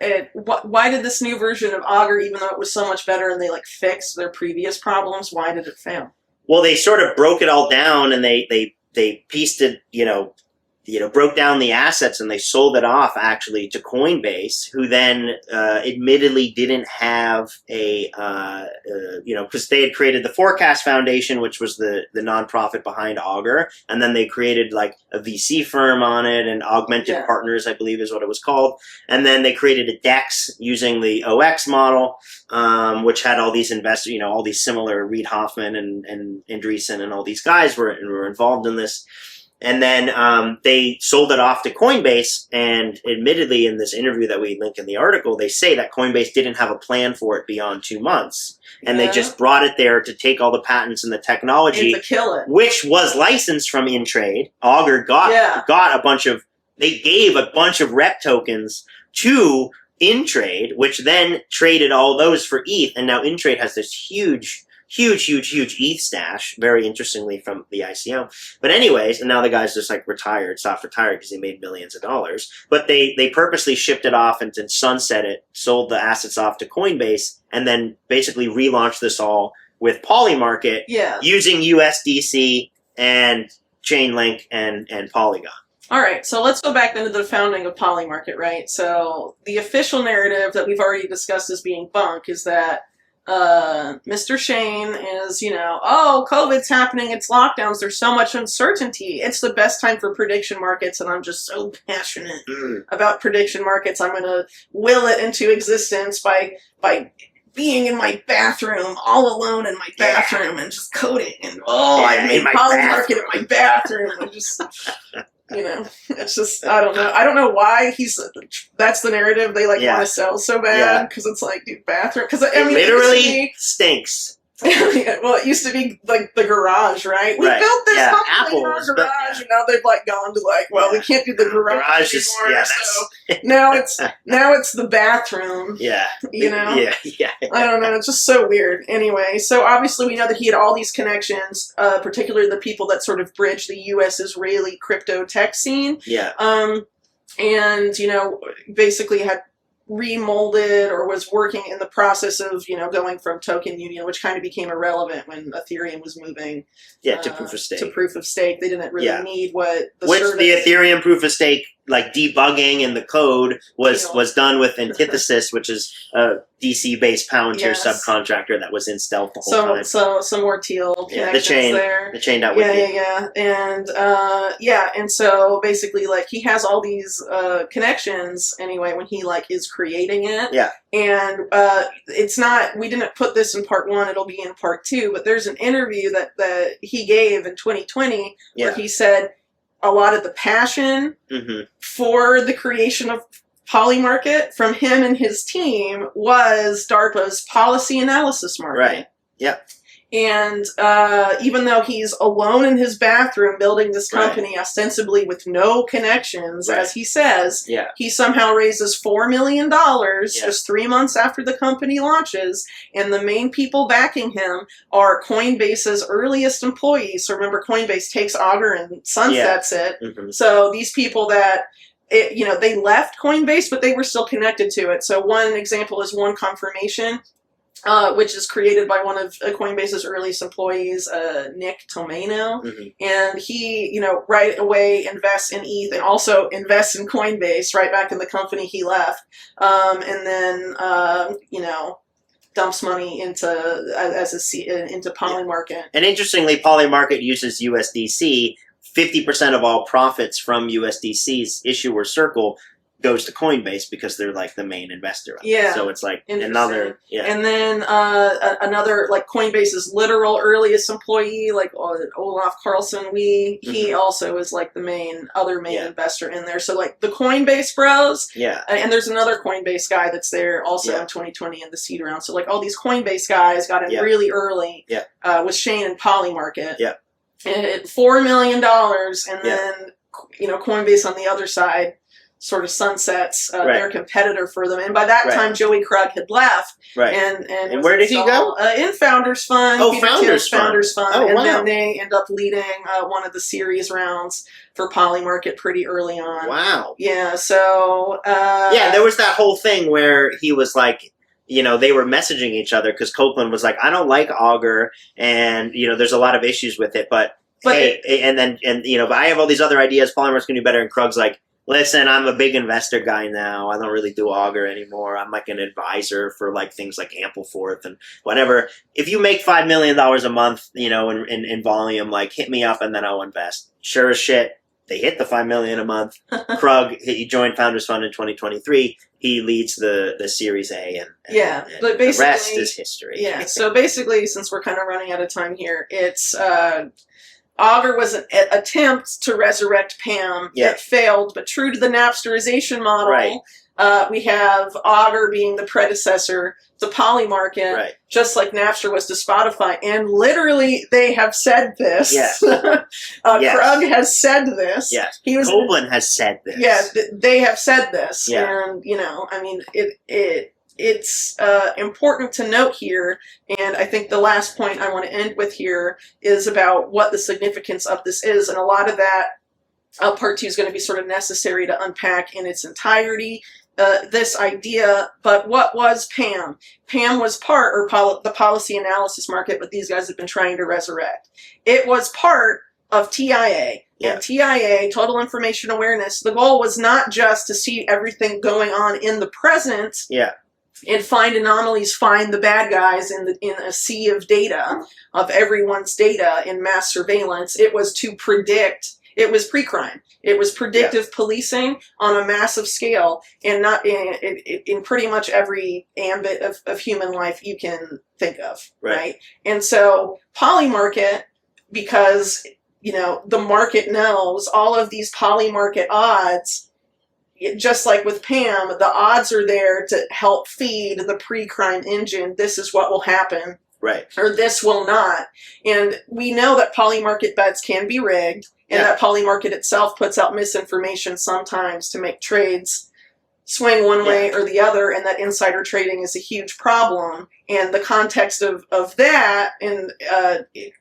it, wh- why did this new version of Augur, even though it was so much better and they like fixed their previous problems, why did it fail? Well, they sort of broke it all down, and they they they pieced it, you know, you know, broke down the assets, and they sold it off actually to Coinbase, who then uh, admittedly didn't have a, uh, uh, you know, because they had created the Forecast Foundation, which was the the nonprofit behind Augur, and then they created like a V C firm on it, and Augmented Yeah. Partners, I believe, is what it was called, and then they created a DEX using the O X model, um, which had all these investors, you know, all these similar Reid Hoffman and and Andreessen and all these guys were were involved in this. And then um, they sold it off to Coinbase, and admittedly in this interview that we link in the article, they say that Coinbase didn't have a plan for it beyond two months. And Yeah. they just brought it there to take all the patents and the technology, And to kill it. which was licensed from InTrade. Augur got, Yeah. got a bunch of, they gave a bunch of rep tokens to InTrade, which then traded all those for E T H. And now InTrade has this huge Huge, huge, huge E T H stash, very interestingly from the I C O. But anyways, and now the guy's just like retired, soft retired because he made millions of dollars. But they, they purposely shipped it off and, and sunset it, sold the assets off to Coinbase, and then basically relaunched this all with Polymarket Yeah. using U S D C and Chainlink and, and Polygon. All right, so let's go back then to the founding of Polymarket, right? So the official narrative that we've already discussed as being bunk is that uh, Mister Shane is, you know, oh, COVID's happening, it's lockdowns, there's so much uncertainty. It's the best time for prediction markets, and I'm just so passionate Mm. about prediction markets. I'm going to will it into existence by by being in my bathroom, all alone in my bathroom, and just coding. And oh, I Yeah, made in my Polymarket in my bathroom. And just, you know, it's just, I don't know. I don't know why he's, that's the narrative they like Yeah. want to sell so Yeah. bad, because it's like, dude, bathroom. Because I It mean, literally it used stinks. to be, well, it used to be like the garage, right? We Right. built this Yeah, company in our Apple's, but- garage, and now they've like gone to like, well, we Yeah. can't do the garage, Garage is, anymore. yeah, so that's, now it's now it's the bathroom. yeah. You know? Yeah, yeah. I don't know. It's just so weird. Anyway, so obviously we know that he had all these connections, uh, particularly the people that sort of bridged the U S Israeli crypto tech scene. Yeah. Um, and, you know, basically had remolded or was working in the process of, you know, going from token union, which kind of became irrelevant when Ethereum was moving Yeah, to uh, proof of stake. to proof of stake. They didn't really Yeah. need what the Which service... the Ethereum proof of stake, like debugging in the code, was Yeah. was done with Antithesis, which is a D C-based Palantir Yes. subcontractor that was in stealth the whole So, time. so some more teal Yeah, the connections chain, there. the chain dot Yeah, wiki. yeah, yeah, and uh, yeah, and so basically, like, he has all these uh, connections anyway when he like is creating it. Yeah. And uh, it's not. We didn't put this in part one. It'll be in part two. But there's an interview that that he gave in twenty twenty where Yeah. he said a lot of the passion Mm-hmm. for the creation of Polymarket from him and his team was DARPA's policy analysis market. Right. Yep. And uh, even though he's alone in his bathroom building this Right. company, ostensibly with no connections, Right. as he says, Yeah. he somehow raises four million dollars Yeah. just three months after the company launches. And the main people backing him are Coinbase's earliest employees. So remember, Coinbase takes Augur and sunsets it. Mm-hmm. So these people that, it, you know, they left Coinbase, but they were still connected to it. So one example is One Confirmation, uh, which is created by one of uh, Coinbase's earliest employees, uh, Nick Tomeno. Mm-hmm. And he, you know, right away invests in E T H and also invests in Coinbase right back in the company he left. Um, and then, uh, you know, dumps money into as a C, into Polymarket. And interestingly, Polymarket uses U S D C. fifty percent of all profits from U S D C's issuer circle goes to Coinbase because they're like the main investor. Of it. Yeah. So it's like Interesting. another, yeah. And then uh, a- another, like Coinbase's literal earliest employee, like uh, Olaf Carlson Wee, he Mhm. also is like the main, other main Yeah. investor in there. So like the Coinbase bros, yeah. uh, and there's another Coinbase guy that's there also Yeah. in twenty twenty in the seed round. So like all these Coinbase guys got in Yeah. really early Yeah. uh, with Shane and Polymarket. Yeah. And four million dollars, and Yeah. then, you know, Coinbase on the other side sort of sunsets uh, Right. their competitor for them. And by that Right. time, Joey Krug had left. Right. And and, And was where did he installed, go? Uh, in Founders Fund. Oh, Peter Founders Thiel's Fund. Founders Fund. Oh, and wow. then they end up leading uh, one of the series rounds for Polymarket pretty early on. Wow. Yeah, so... Uh, Yeah, there was that whole thing where he was like, you know, they were messaging each other because Copeland was like, I don't like Augur, and, you know, there's a lot of issues with it, but, But hey, and then, and you know, but I have all these other ideas, Polymarket's going to do better, and Krug's like, listen, I'm a big investor guy now. I don't really do Augur anymore. I'm like an advisor for like things like Ampleforth and whatever. If you make five million dollars a month, you know, in, in, in volume, like hit me up and then I'll invest. Sure as shit, they hit the five million dollars a month. Krug, he joined Founders Fund in twenty twenty-three. He leads the, the Series A, and, and Yeah, and but the rest basically- is history. Yeah, so basically, since we're kind of running out of time here, it's uh, Augur was an a- attempt to resurrect Pam. Yeah. It failed, but true to the Napsterization model, Right. uh, we have Augur being the predecessor to Polymarket, Right. just like Napster was to Spotify. And literally, they have said this. Yes. uh, Yes. Krug has said this. Yes. He was Copeland has said this. yeah, th- they have said this, Yeah. and you know, I mean, it it it's uh, important to note here, and I think the last point I want to end with here is about what the significance of this is, and a lot of that uh, part two is going to be sort of necessary to unpack in its entirety. Uh, this idea, but what was Pam? Pam was part, or pol- the policy analysis market, but these guys have been trying to resurrect. It was part of T I A. Yeah. And T I A, Total Information Awareness, the goal was not just to see everything going on in the present Yeah. and find anomalies, find the bad guys in the in a sea of data, of everyone's data in mass surveillance. It was to predict. It was pre-crime. It was predictive policing on a massive scale, and not in, in, in pretty much every ambit of, of human life you can think of, Right. right? And so Polymarket, because you know the market knows all of these Polymarket odds, it- just like with Pam, the odds are there to help feed the pre-crime engine. This is what will happen, Right. or this will not. And we know that Polymarket bets can be rigged, and Yeah. that Polymarket itself puts out misinformation sometimes to make trades swing one way or the other, and that insider trading is a huge problem. And the context of, of that, and uh,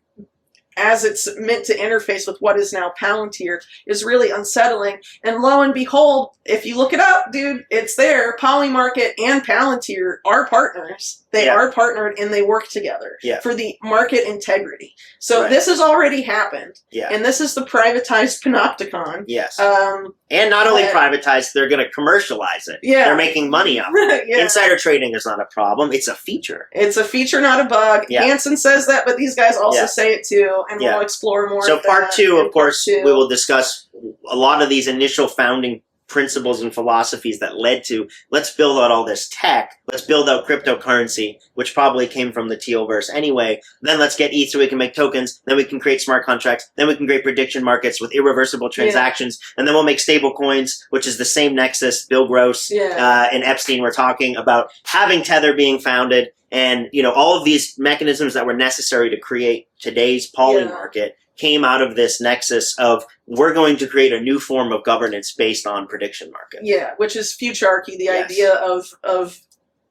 as it's meant to interface with what is now Palantir, is really unsettling. And lo and behold, if you look it up, dude, it's there. Polymarket and Palantir are partners. They Yeah. are partnered and they work together Yeah. for the market integrity. So Right. this has already happened. Yeah. And this is the privatized Panopticon. Yes. Um, and not only uh, privatized, they're going to commercialize it. Yeah. They're making money off it. yeah. Insider trading is not a problem. It's a feature. It's a feature, not a bug. Yeah. Hansen says that, but these guys also Yeah. say it too, and Yeah. we'll explore more So of part that two, in of course, part two. we will discuss a lot of these initial founding principles and philosophies that led to let's build out all this tech, let's build out cryptocurrency, which probably came from the Tealverse anyway. Then let's get E T H so we can make tokens, then we can create smart contracts, then we can create prediction markets with irreversible transactions, and then we'll make stable coins, which is the same nexus. Bill Gross Yeah. uh, and Epstein were talking about having Tether being founded, and you know all of these mechanisms that were necessary to create today's poly Yeah. market came out of this nexus of we're going to create a new form of governance based on prediction markets. Yeah, which is futurarchy, the Yes. idea of of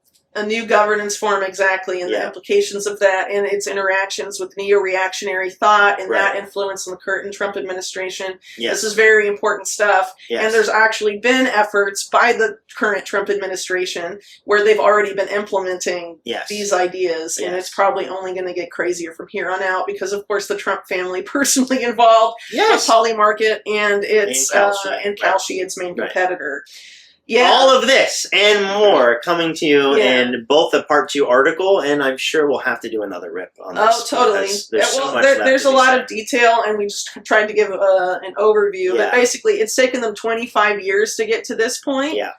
a new governance form, exactly, and Yeah. the implications of that and its interactions with neo-reactionary thought and that Right. influence on the current Trump administration. Yes. This is very important stuff. Yes. And there's actually been efforts by the current Trump administration where they've already been implementing yes. these ideas, and Yes. it's probably only going to get crazier from here on out because, of course, the Trump family personally involved yes. with Polymarket and its And uh, Kalshi, and right. Kalshi, its main Right. competitor. Yeah, All of this and more coming to you Yeah. in both the part two article, and I'm sure we'll have to do another rip on this. oh, totally. because There's, Yeah, so well, much there, left there's to a be lot said. of detail, and we just tried to give uh, an overview. Yeah. But basically, it's taken them twenty-five years to get to this point. Yeah.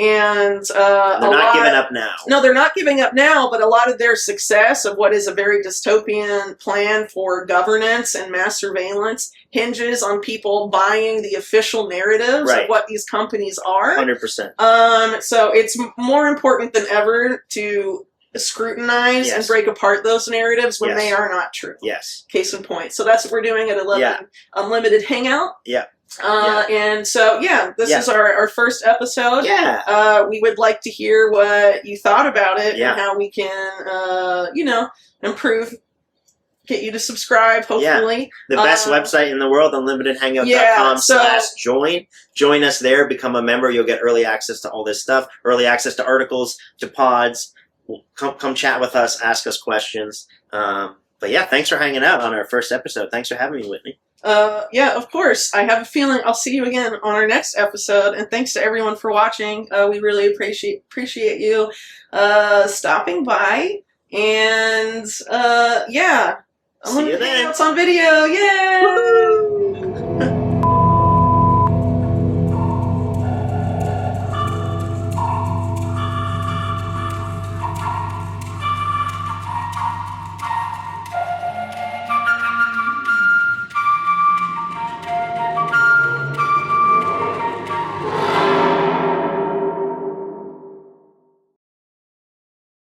And uh, They're a not lot, giving up now. No, they're not giving up now, but a lot of their success of what is a very dystopian plan for governance and mass surveillance hinges on people buying the official narratives Right. of what these companies are. one hundred percent. Um, so it's m- more important than ever to scrutinize Yes. and break apart those narratives when Yes. they are not true. Yes. Case in point. So that's what we're doing at eleven Yeah. Unlimited Hangout. Yeah. Uh, And so, yeah, this Yeah. is our, our first episode. Yeah. Uh, we would like to hear what you thought about it Yeah. and how we can, uh, you know, improve, get you to subscribe, hopefully. The best Uh, website in the world, unlimited hangout dot com Yeah, so- slash join. Join us there, become a member. You'll get early access to all this stuff, early access to articles, to pods. Come, come chat with us, ask us questions. Um, but yeah, thanks for hanging out on our first episode. Thanks for having me, Whitney. Uh, yeah, of course. I have a feeling I'll see you again on our next episode. And thanks to everyone for watching. Uh, we really appreciate appreciate you uh, stopping by. And uh, yeah, See you then. Hangouts on video. Yay! Woo-hoo!